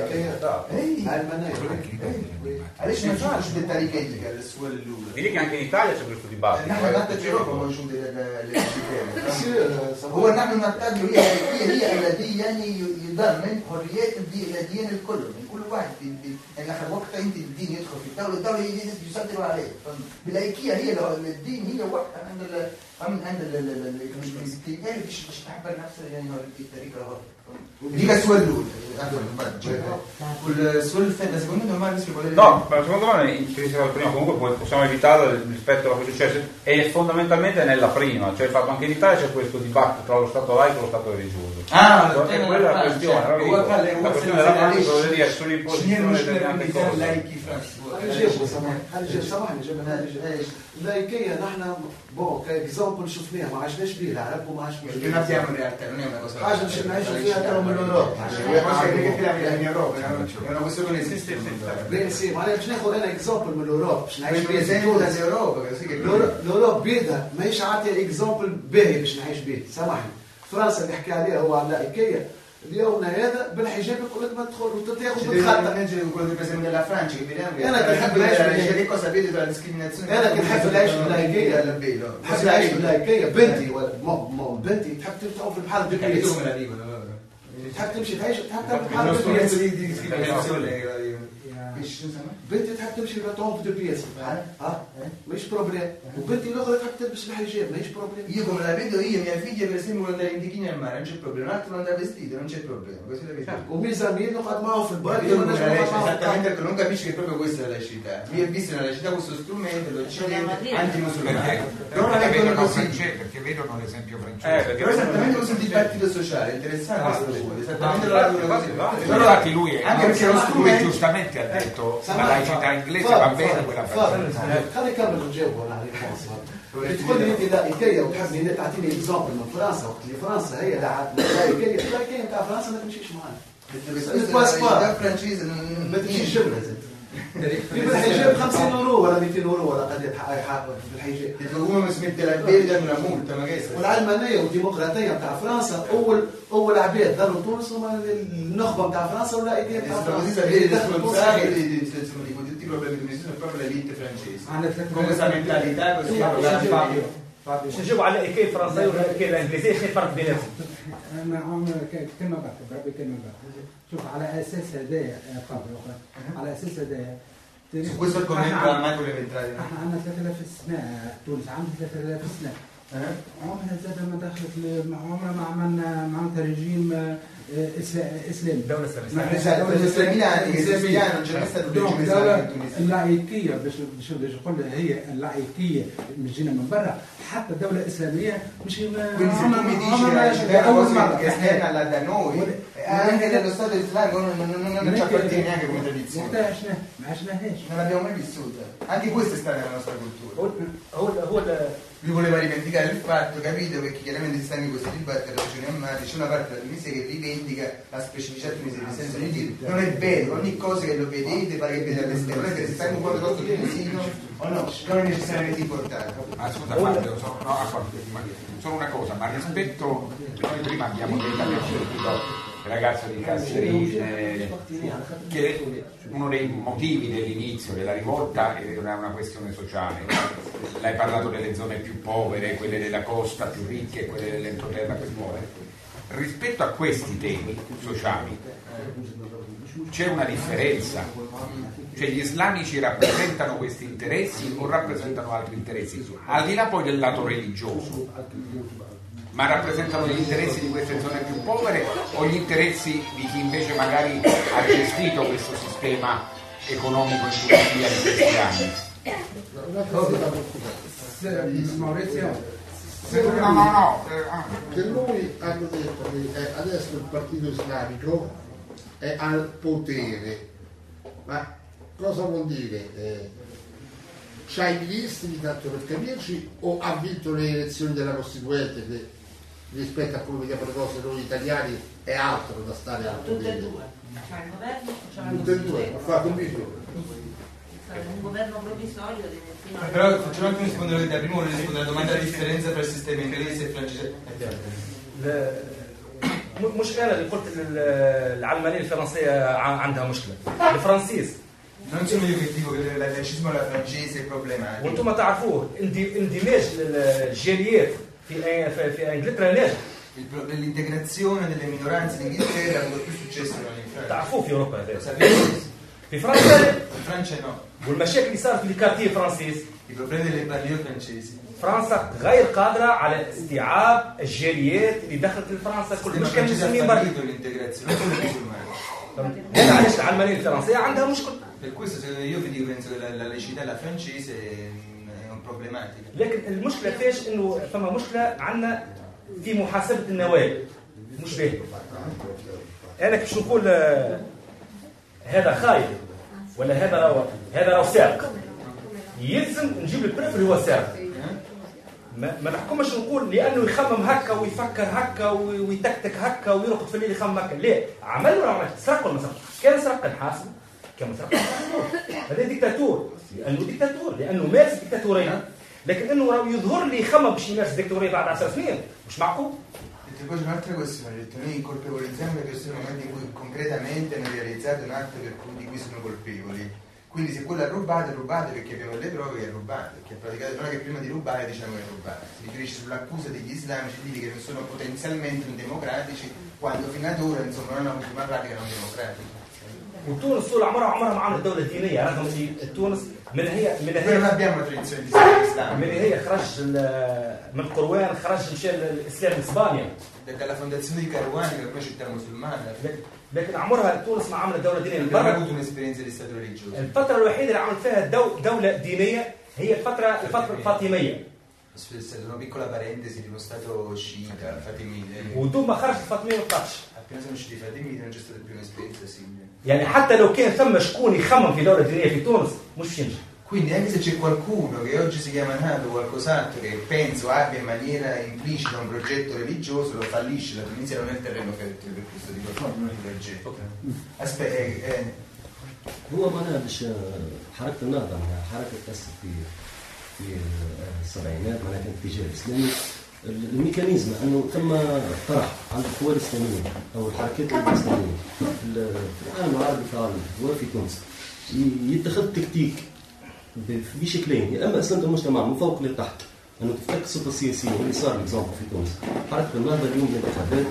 ليش ما نشوفش بالطريقه دي السؤال الاولى؟ Vedi che anche in Italia c'è questo dibattito. نحن حتى في اوروبا موجود هو نحن نعتبر هي الذي يعني يضمن حريات الدين الكل من كل واحد يعني اخر وقت انت الدين يدخل في الدوله يسيطروا عليه بالايكيا هي الدين هي واحده عند الاستقلال مش تحبر نفسها يعني الطريقه دي السؤال الاول والسؤال الثاني secondo me ormai no, ma secondo me prima comunque possiamo evitarlo rispetto a quello che succede è fondamentalmente nella prima, cioè il fatto anche in Italia c'è questo dibattito tra lo Stato laico e lo Stato religioso. È quella la questione, la questione della pratica vuol dire sull'imposizione delle tante cose. اللايكية نحن بون كاكزامبل شفناها ما عشناش بيه العرب وما عشناش بيه حاجة مش نعيشوا فيها ترى من الأوروبا بس معناها باش ناخذ انا اكزامبل من الأوروبا باش نعيش بيه الأوروبا بيدها ماهيش عاطية اكزامبل باهي باش نعيش بيه سامحني فرنسا اللي حكى عليها هو على اللايكية اليوم هذا بالحجاب يقول لك ما تدخل وتاخذ بالخطا انا كنحب العيش باللايكيه نحب العيش باللايكيه بنتي ولا بنتي تحب تعوم في البحر بكريس تحب تمشي تعيش تحب تعوم في البحر بكريس بنتي تحب تمشي تعوم في بياس مش بروبليم وبنتي الاخرى تحب تلبس الحجاب ماهيش بروبليم io come la vedo io mia figlia per esempio vuole andare in bikini al mare non c'è problema un altro andare vestito non c'è problema così la vedo وميزانين نقعد معاهم في البر esattamente perché non capisci che proprio questa è la laicità lui ha visto nella laicità questo strumento l'occidente antimusulmano però non è così perché vedono l'esempio francese però esattamente così il dibattito sociale interessante esattamente lo vedono così infatti lui anche perché lo strumento giustamente ha detto la laicità inglese va bene quella francese خليني اكمل ونجاوب على الريبونس تقول لي انت لايكيه وتحبني انت تعطيني اكزامبل من فرنسا وقت اللي فرنسا هي لايكيه نتاع فرنسا ما تمشيش معانا الفرنسيز ما تمشيش جبله بالحجاب 50 اورو ولا 200 اورو ولا قد بالحجاب يطلبوهم اسم البلد من مولتا ما جايز والعلمانيه والديمقراطيه نتاع فرنسا اول عباد داروا تونس هما النخبه نتاع فرنسا واللايكيه نتاع فرنسا اللي دخلوا proprio l'elite francese con questa mentalità così باش نجيبوا على الايكي الفرنسي والايكي الانجليزي شنو الفرق بيناتهم؟ كلمه بعد شوف على اساس هدايا على اساس هدايا questo è il commento a Michael Eventrali احنا عندنا 3000 سنه تونس عندها 3000 سنه عمرها زاد ما دخلت عمرها ما عملنا معناتها ريجيم اسلامي. الدوله الاسلاميه non c'è mai stato الدوله اللايكيه باش نقول هي اللايكيه جينا من برا حتى الدوله الاسلاميه مش اول مره che da noi anche dello Stato islamico non ci appartiene neanche come tradizione. ما عشناهاش. Non l'abbiamo mai vissuta. Anche questo sta nella nostra cultura. Lui voleva rivendicare il fatto, capito? Perché chiaramente si sta in questo dibattito tra ragioni ammate, c'è una parte della Tunisia che rivendica la specificità tunisina, nel senso di dire non è vero, ogni cosa che lo vedete pare che vede all'esterno, non è che se stai in un quadro tunisino o no, non è necessariamente importante. Ma scusa Matteo, solo una cosa, ma rispetto, noi prima abbiamo sentito il ragazzo di Kasserine che uno dei motivi dell'inizio della rivolta era una questione sociale. L'hai parlato delle zone più povere, quelle della costa più ricche e quelle dell'entroterra più povere. Rispetto a questi temi sociali c'è una differenza, cioè gli islamici rappresentano questi interessi o rappresentano altri interessi, al di là poi del lato religioso, ma rappresentano gli interessi di queste zone più povere o gli interessi di chi invece magari ha gestito questo sistema economico in Tunisia in questi anni? No. Che lui hanno detto che adesso il partito islamico è al potere, ma cosa vuol dire? C'ha i ministri, tanto per capirci, o ha vinto le elezioni della Costituente che rispetto a come vediamo le cose noi italiani è altro da stare al potere? Tutte e due, cioè il governo, tutte e due, ha fatto un governo provvisorio fino a... Però facciamo anche un rispondere da prima, volevo rispondere alla domanda della differenza tra il sistema inglese e francese. مش انا اللي قلت العلمانيه الفرنسيه عندها مشكله الفرنسيس non sono io che dico che il laicismo alla francese è problematico وانتم تعرفوه اندماج الجاليات في انجلترا ناجح l'integrazione delle minoranze in Inghilterra ha avuto più successo che in Francia. تعرفوه في اوروبا هذا في Francia no. والمشاكل اللي صارت في الكارتيه فرنسيس i problemi delle banlieue francesi. فرنسا غير قادره على استيعاب الجاليات اللي دخلت لفرنسا كل مش كانوا مسلمين برا هذا علاش العلمانيه الفرنسيه عندها مشكل. Per questo io vi dico, penso che la laicità alla francese è un problematica. لكن المشكله فيش انه فما مشكله عندنا في محاسبه النوايا مش باهي. انا كيفاش نقول هذا خايف ولا هذا راهو سارق يلزم نجيب البريف اللي هو سارق. ما نحكمش نقول لانه يخمم هكا ويفكر هكا ويتكتك هكا ويرقد في الليل يخمم هكا، لا عمل ولا عمل سرق ولا ما سرق؟ كان سرق نحاسب، كان سرق هذا ديكتاتور، لانه مارس ديكتاتوريه، لكن انه راه يظهر لي يخمم باش يمارس ديكتاتوريه بعد 10 سنين مش معقول. E poi c'è un'altra questione, noi colpevolizziamo le persone nel momento in cui concretamente hanno realizzato un atto di cui sono colpevoli. Quindi se quello è rubato perché abbiamo le prove che è rubato, che praticamente non è che prima di rubare diciamo che è rubato. Si riferisce sull'accusa degli islamici di dire che non sono potenzialmente democratici quando fino ad ora insomma non hanno avuto una pratica non democratica. وتونس طول عمرها ما عملت دولة دينية، رغم ان تونس من هي non abbiamo tradizione di Islam. من هي خرج من قروان خرج مشى الاسلام اسبانيا. dalla fondazione di Caruani che è una città musulmana. لكن عمرها تونس ما عملت دولة دينية. non ha avuto un'esperienza di stato religioso. الفترة الوحيدة اللي عملت فيها دولة دينية هي الفترة الفاطمية. Una piccola parentesi di uno stato sciita, fatimide. ودون ما خرج الفاطمية ما طلعش. appena sono usciti i fatimidi non c'è stata più un'esperienza simile. يعني حتى لو كان ثم شكون يخمم في دولة دينية في تونس مش ينجح. Quindi anche se c'è qualcuno che oggi si chiama NATO o qualcos'altro che penso abbia in maniera implicita un progetto religioso, lo fallisce. La Tunisia non è il terreno fertile per questo tipo di progetto. Aspetta, هو معناها باش حركة النهضة حركة تأسست في السبعينات معناها كانت اتجاه إسلامي. الميكانيزم انه ثم طرح عند القوى الاسلاميه او الحركات الاسلاميه في العالم العربي وفي تونس يتخذ تكتيك بشكلين، يا اما اسلمت المجتمع من فوق لتحت انه تفتك السلطه السياسيه اللي صار ليكزامبل في تونس حركه النهضه اليوم الانتخابات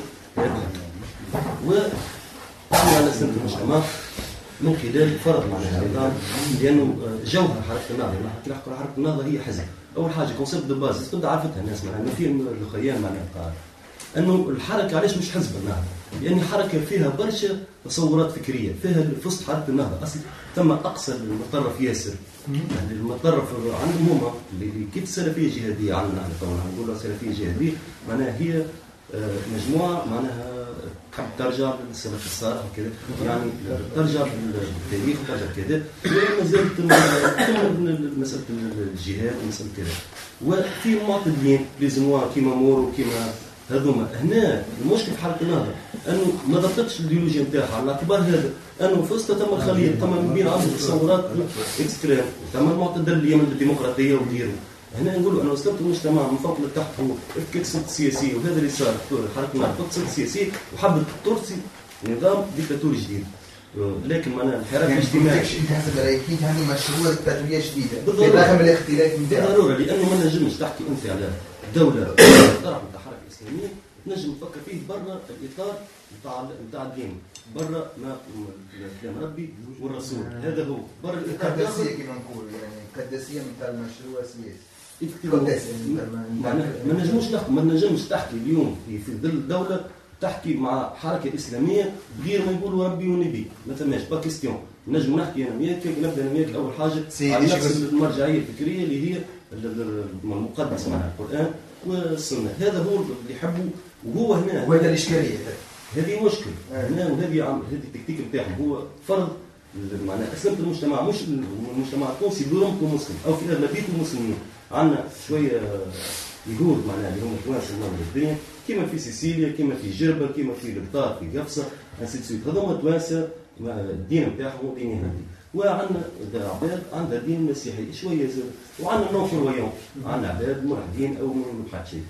وتحمل على اسلمه المجتمع من خلال فرض معناها نظام، لانه جوهر حركه النهضه حركه النهضه هي حزب. اول حاجه كونسيبت دو باز تبدا عرفتها الناس معناها المفاهيم الخيال معناها قاعد انه الحركه علاش مش حزب النهضه؟ لان حركه فيها برشا تصورات فكريه، فيها في وسط حركه النهضه اصلا ثم اقصى المتطرف ياسر. يعني المتطرف عندهم هما اللي كيف السلفيه جهاديه عندنا احنا طبعا نقولوا سلفيه جهاديه معناها هي مجموعه معناها تحب ترجع للسلف الصالح وكذا، يعني ترجع للتاريخ وترجع كذا، وما زالت مساله الجهاد ومساله كذا. وفي معتدلين ليزموا كيما مورو كيما هذوما. هنا المشكل في حركه النهضه انه ما ضبطتش الايديولوجيا نتاعها على اعتبار هذا انه في وسط تم الخليط تم من بين عندهم تصورات اكستريم، تم المعتدل اليمن الديمقراطيه وغيره. هنا نقولوا انه اسلمت المجتمع من فوق لتحت هو افكك السلطه السياسيه، وهذا اللي صار حركه النهضه فوق السلطه السياسيه وحبت ترسي نظام ديكتاتوري جديد. لكن معناها الحراك الاجتماعي انت حسب رايك هذه مشروع ديكتاتوريه جديده بالضروره الاختلاف بالضروره، لانه ما نجمش تحكي انت على دوله طرح نتاع حركه اسلاميه نجم تفكر فيه برا الاطار نتاع الدين، برا ما كلام ربي والرسول، هذا هو برا الاطار القداسيه كما نقول، يعني القداسيه نتاع المشروع السياسي. ما نجمش تحكي اليوم في ظل دوله تحكي مع حركه اسلاميه غير ما يقولوا ربي ونبي، ما ثماش با كيستيون. نجم نحكي انا وياك نبدا انا وياك اول حاجه على نفس المرجعيه الفكريه اللي هي المقدس معناها القران والسنه، هذا هو اللي يحبوا وهو هنا وهذا الاشكاليه هذه مشكله هنا، وهذه التكتيك بتاعهم هو فرض معناها اسلمت المجتمع، مش المجتمع التونسي برمته مسلم او في اغلبيته مسلمين. عندنا شويه يهود معناها اللي هم توانسه المغربيين كما في سيسيليا كما في جربه كما في القطار في قفصه انسيتسويت، هذوما توانسه الدين نتاعهم دين يهودي. وعندنا عباد عندها دين مسيحي شويه زاد، وعندنا نوع فرويون عندنا عباد ملحدين او من حد شيء.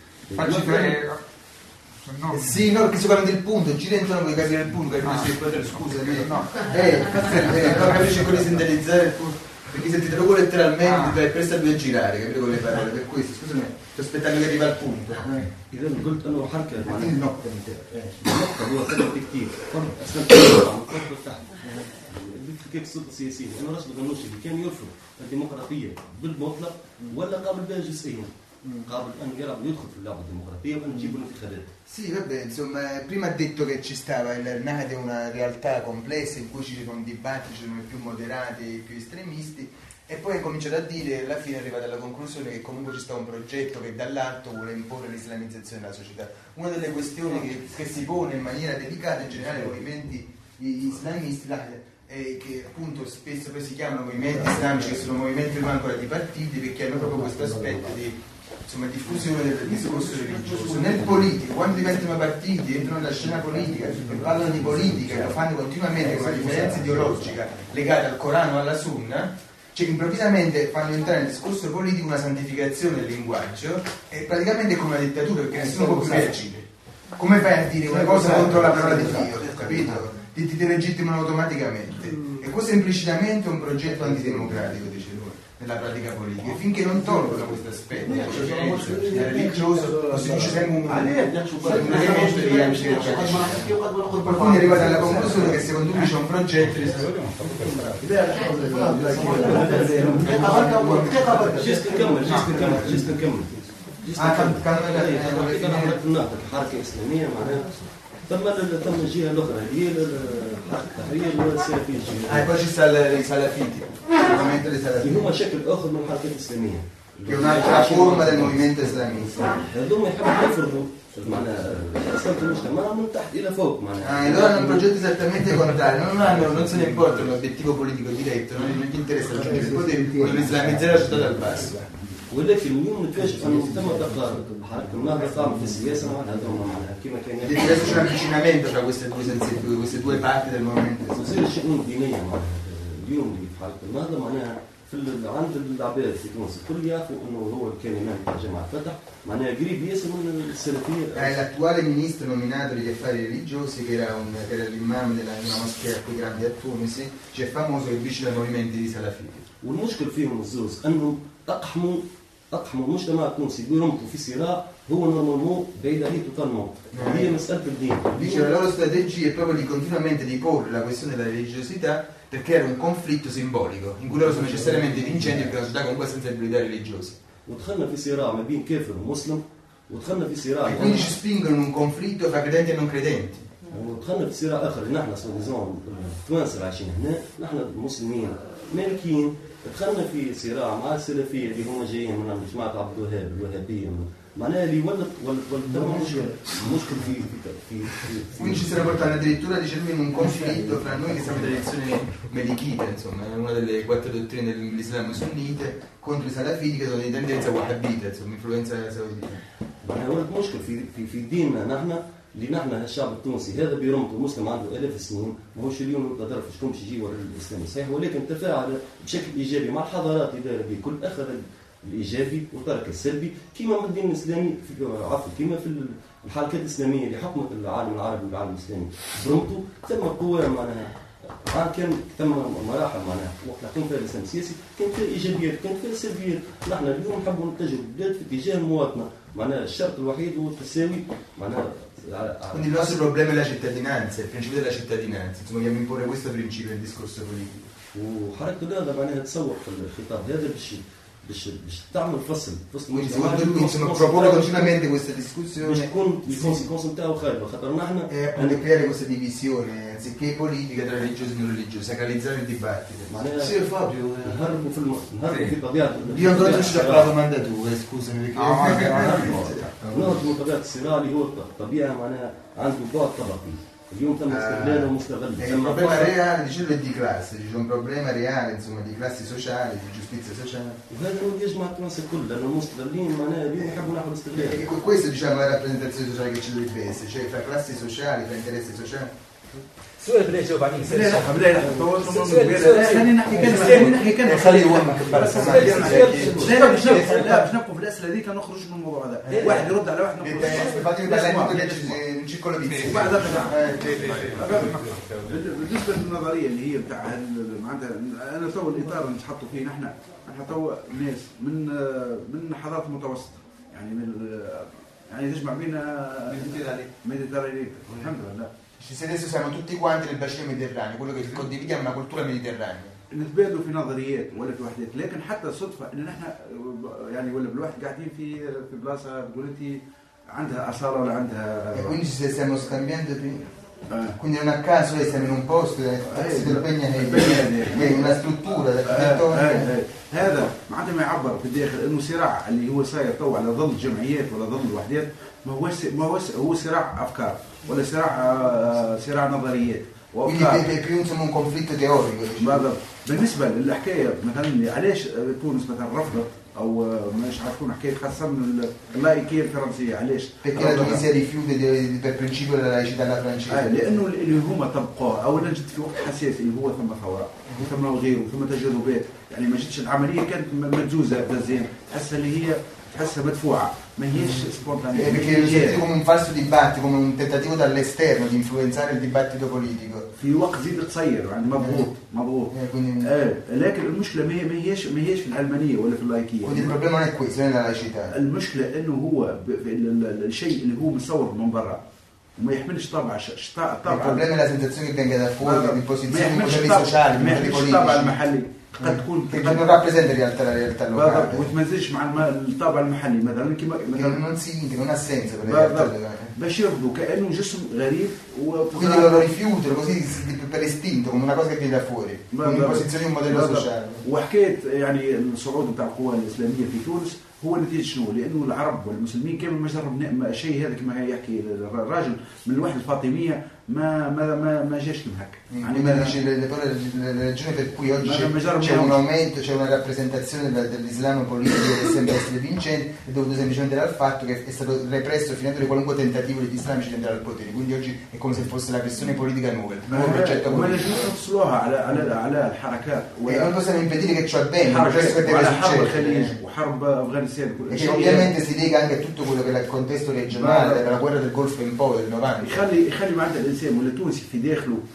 Sì, no, perché sicuramente il punto, ci rendono puoi capire il punto, capire scusa, no. Non capisci come sintetizzare il punto, perché se ti trovo letteralmente ti vai presto a due girare, capito con le parole, per questo, scusami, sto aspettando che arriva al punto. إذا قلت أنه حركة معناها النقطة هو كلام كثير، أصلا كيف السلطة السياسية، أنا راشد الغنوشي اللي كان يرفض الديمقراطية بالمطلق ولا قابل بها جزئيا؟ قابل أن يدخل في اللعبة الديمقراطية وأن نجيب الانتخابات. Sì, vabbè, insomma, prima ha detto che ci stava il NAD è una realtà complessa in cui ci sono dibattiti, ci sono i più moderati, i più estremisti, e poi ha cominciato a dire, alla fine è arrivata alla conclusione che comunque ci sta un progetto che dall'alto vuole imporre l'islamizzazione della società. Una delle questioni che si pone in maniera delicata in generale ai movimenti islamisti che appunto spesso poi si chiamano movimenti islamici, che sono movimenti prima ancora di partiti, perché hanno proprio questo aspetto di diffusione del discorso religioso. Nel politico, quando diventano partiti, entrano nella scena politica e parlano di politica e lo fanno continuamente con una differenza ideologica legata al Corano o alla Sunna, cioè improvvisamente fanno entrare nel discorso politico una santificazione del linguaggio e praticamente è come una dittatura, perché nessuno può più reagire. Come fai a dire una cosa contro la parola di Dio, capito? Ti delegittimano automaticamente. E questo è implicitamente un progetto antidemocratico, dice lui, nella pratica politica. E finché non tolgono questo aspetto, la differenza religioso, costituisce sempre un elemento di antidemocraticità. Qualcuno è arrivato alla conclusione che secondo lui c'è un progetto di حركة إسلامية معناها ثم الجهة الأخرى هي حركة التحرير والسلفية. poi ci sta i salafiti, il movimento dei salafiti. هما شكل آخر من الحركات الإسلامية. Che è un'altra forma del movimento islamista. هذوما يحبوا يفرضوا معناها أسلمة المجتمع من تحت إلى فوق معناها. Loro hanno un progetto esattamente contrario, non se ne importa l'obiettivo politico diretto, non gli interessa raggiungere il potere, vogliono islamizzare la società dal basso. ولكن اليوم نكتشف انه ثم تقارب حركه النهضه قامت في السياسه مع هذوما معناها كما كان adesso c'è un avvicinamento tra queste due parti del movimento. تصير الشؤون الدينيه معناها اليوم اللي في حركه النهضه معناها عند العباد في تونس الكل يعرفوا انه هو كان امام تاع جماعه فتح معناها قريب ياسر من السلفيه. L'attuale ministro nominato degli affari religiosi che era l'imam della moschea più grande a Tunisi, c'è famoso che vicino ai movimenti di salafiti. والمشكل فيهم الزوز انه اقحموا المجتمع التونسي برمته في صراع هو نورمالمون بعيد عليه توتالمون هي مساله الدين. Dice la loro strategia è proprio di continuamente di porre la questione della religiosità per creare un conflitto simbolico in cui loro sono necessariamente vincenti perché la società comunque ha sensibilità religiose. ودخلنا في صراع ما بين كافر ومسلم ودخلنا في صراع. quindi ci spingono in un conflitto fra credenti e non credenti. ودخلنا في صراع اخر. نحن سوزون التوانسه عايشين هنا، نحن المسلمين مالكين، دخلنا في صراع مع السلفيه اللي هم جايين من جماعه عبد الوهاب الوهابيه، معناها اللي ولد مشكل في quindi ci stiamo portando addirittura, dice lui, in un conflitto fra noi che siamo di tradizione melichite, insomma, è una delle 4 dottrine dell'Islam sunnite contro i salafiti che sono di tendenza wahhabita, insomma, influenza saudita. معناها ولد مشكل في ديننا نحن، اللي نحن الشعب التونسي هذا برمته مسلم عنده 1000 سنين، ماهوش اليوم يبدا ضرب شكون باش يجي ورا الاسلام صحيح، ولكن تفاعل بشكل ايجابي مع الحضارات اللي بكل اخذ الايجابي وترك السلبي، كما من الدين الاسلامي كما في الحركات الاسلاميه اللي حكمت العالم العربي والعالم الاسلامي برمته، ثم قوى معناها كان ثم مراحل معناها وقت اللي فيها الاسلام السياسي كان فيها ايجابيات كان فيها سلبيات. نحن اليوم نحبوا نتجه البلاد في اتجاه المواطنه، معناها الشرط الوحيد هو التساوي معناها. Quindi il nostro problema è la cittadinanza, il principio della cittadinanza, insomma vogliamo imporre questo principio nel discorso politico. وحركة النهضة معناها تسوق في الخطاب هذا باش تعمل فصل. Quindi secondo lui insomma propone continuamente questa discussione. باش تكون الكونسيكونس نتاعو خايبة خاطر نحن appunto creare questa divisione anziché politica tra religiosi e non religiosi, sacralizzare il dibattito. معناها Sì, Fabio, نهربوا في طبيعة. Io ancora non riuscito a fare la domanda tua, scusami perché نهربوا طبيعة الصراع اللي هو الطبيعة معناها عنده بعد طبقي. اليوم تم استغلاله ومستغل. È un problema reale, dicevo, è di classe, c'è un problema reale, insomma, di classi sociali, di giustizia sociale. وهذا هو يجمع التوانسة الكل لأنه المستغلين معناها اليوم يحبوا ناخذ استغلال. E questo diciamo è la rappresentazione sociale che ci dovrebbe essere, cioè fra classi sociali, fra interessi sociali. سؤال بلا جاوب عليه. خلينا نحكي كان خليه يومك باش نبقوا في الاسئله هذيك نخرج من الموضوع هذا. واحد يرد على واحد بالنسبه للنظريه اللي هي بتاع معناتها انا تو الاطار اللي نحطوا فيه نحن تو ناس من حضاره المتوسطه يعني تجمع بينا ميديتراني الحمد لله. Adesso siamo tutti quanti nel bacino mediterraneo, quello che condividiamo è una cultura mediterranea. نتبادلوا في نظريات ولا في وحدات، لكن حتى صدفه ان نحن يعني ولا بالواحد قاعدين في بلاصه تقول انت عندها اثاره ولا عندها. quindi stiamo scambiando quindi non a caso siamo in un posto è una struttura هذا معناتها ما يعبر في الداخل انه صراع اللي هو صاير تو على ظل الجمعيات ولا ظل الوحدات، ما هو صراع افكار ولا صراع نظريات وافكار. quindi è più insomma un conflitto teorico. بالنسبه للحكايه مثلا علاش تونس مثلا رفضت او مش عارفون حكايه خاصه اللايكيه الفرنسيه علاش؟ perché la Tunisia rifiuta per principio della laicità alla francese. لانه اللي هما طبقوه اولا جد في وقت حساسي اللي هو ثم ثوره وثم غيره ثم تجاذبات، يعني ما جتش العمليه كانت مجوزه بزين تحسها اللي هي تحسها مدفوعه ما هيش سبونتانيه. perché come un falso dibattito, come un tentativo dall'esterno di influenzare il dibattito politico. في وقت زيد قصير يعني مضغوط لكن المشكله ما هيش في العلمانيه ولا في اللايكيه. quindi il problema non è questo, non è la laicità. المشكله انه هو الشيء اللي هو مصور من برا وما يحملش طابع il problema è la sensazione che venga da fuori di posizioni modelli sociali, modelli politici. الطابع المحلي قد تكون che non rappresenta la realtà locale وتمزجش مع الطابع المحلي مثلا كما non ha senso per la realtà باش يرفضوا كانه جسم غريب quindi lo rifiutano così per istinto come una cosa che viene da fuori come posizioni un modello sociale. وحكايه يعني الصعود بتاع القوى الاسلاميه في تونس هو نتيجه شنو؟ لانه العرب والمسلمين كانوا ما جرب الشيء هذا كما يحكي الراجل من الوحده الفاطميه ما جاش كما هكا. يعني la ragione per cui oggi c'è un aumento, c'è una rappresentazione dell'Islam politico che sembra essere vincente è dovuto semplicemente dal fatto che è stato represso finendo qualunque tentativo degli islamici di entrare al potere, quindi oggi è come se fosse la questione politica nuova, il nuovo progetto politico. على الحركات non possiamo impedire che ciò avvenga, questo che deve succedere. وحرب افغانستان e ovviamente si lega anche a tutto quello che è il contesto regionale della guerra del Golfo in poi del 90. يخلي معناتها الانسان ولا تونسي في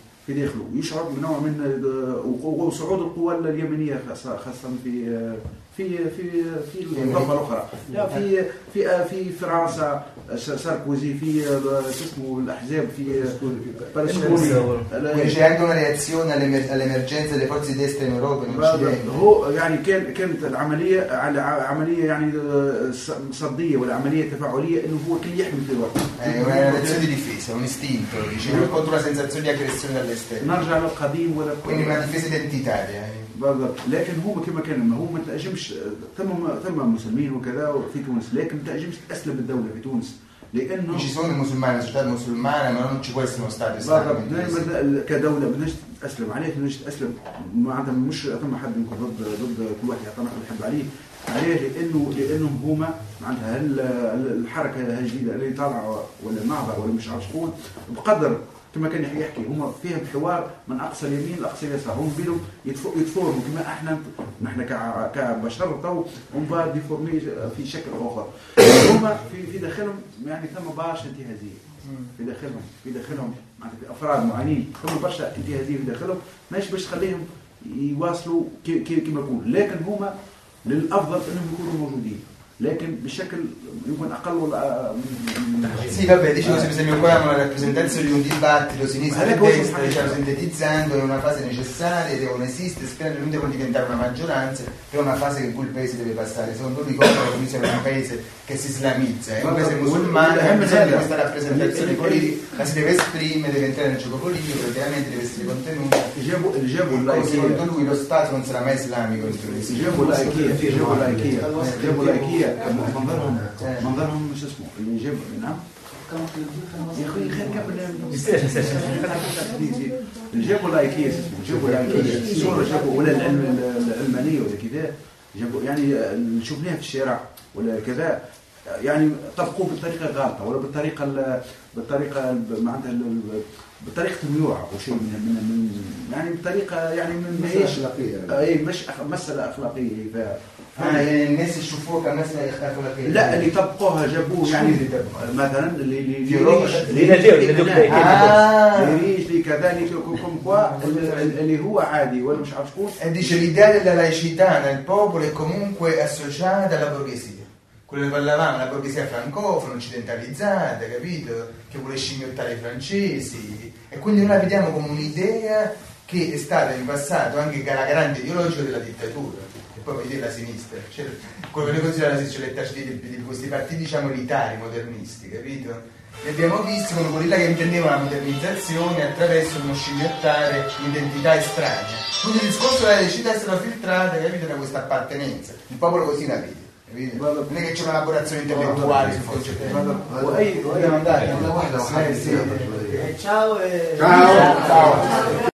داخله يشعر بنوع من وصعود القوى اليمنيه خاصه في الضفه الاخرى، لا في فرنسا ساركوزي، في اسمه الاحزاب في برلسكوني. C'è anche una reazione all'emergenza delle forze di destra in Europa. هو يعني كانت العمليه يعني صديه ولا عمليه تفاعليه انه هو كل يحمي في الوقت. una reazione di difesa, un istinto, diciamo, contro una sensazione di aggressione dall'esterno. نرجع للقديم ولا quindi una difesa identitaria. بالضبط. لكن هو كما كان هو ما تنجمش ثم مسلمين وكذا في تونس، لكن ما تنجمش تأسلم الدوله في تونس لانه ci sono musulmani, una società musulmana, ma non ci può essere uno stato islamico. كدوله ما تأسلم عليه، ما تأسلم معناتها مش ثم حد يكون ضد كل واحد يعطي واحد يحب عليه لانهم هما معناتها الحركه الجديده اللي طالعه ولا النهضه ولا مش عارف شكون بقدر كما كان يحكي هما فيهم حوار من اقصى اليمين لاقصى اليسار، هم بينهم يتفورموا كما احنا نحن كبشر تو هم با ديفورمي في شكل اخر. هما في داخلهم يعني ثم برشا انتهازيه في داخلهم معناتها افراد معينين ثم برشا انتهازيه في داخلهم ماشي باش تخليهم يواصلوا كما يقول، لكن هما للافضل انهم يكونوا موجودين لكن بشكل يمكن اقل ولا sì vabbè dicevo se bisogna qua una rappresentanza di un dibattito sinistra e destra, diciamo sintetizzando, è una fase necessaria, devono esistere, non devono diventare una maggioranza, è una fase in cui il paese deve passare. Secondo lui come siamo un paese che si islamizza, è un paese musulmano, ha bisogno di questa rappresentazione politica, la si deve esprimere, deve entrare nel gioco politico, praticamente deve essere contenuta. Secondo lui lo Stato non sarà mai islamico in Tunisia. منظرهم مش اسمه اللي جاب نعم يا اخوي خير قبل اللي جابوا لايكيه جابوا لايكيه صوره جابوا ولا العلمانيه ولا كذا جابوا يعني شفناها في الشارع ولا كذا يعني طبقوه بالطريقه غلطه ولا بالطريقه معناتها بطريقه الميوعه او شيء من يعني بطريقه يعني ماهيش اي مش مساله اخلاقيه يعني الناس يشوفوها كمسألة أخلاقية. لا اللي طبقوها جابوه يعني مثلا اللي يريج كذلك اللي هو عادي ولا مش عارف شكون. Dice l'idea della laicità nel popolo è comunque associata alla borghesia. Quello che parlavamo, la borghesia francofona, occidentalizzata, capito? Che vuole scimmiottare i francesi. E quindi noi la vediamo come un'idea che è stata in passato anche la grande ideologia della dittatura. Poi vedete la sinistra, cioè, quello che noi consideriamo la sinistra, di questi partiti diciamo elitari, modernisti, capito? Li abbiamo visti come quelli là che intendevano la modernizzazione attraverso uno scimmiottare identità estranee. Quindi il discorso della laicità è stato filtrato, capito, da questa appartenenza. Il popolo così la vede, capito? Non è che c'è una elaborazione intellettuale sul concetto. Dobbiamo andare? Ciao.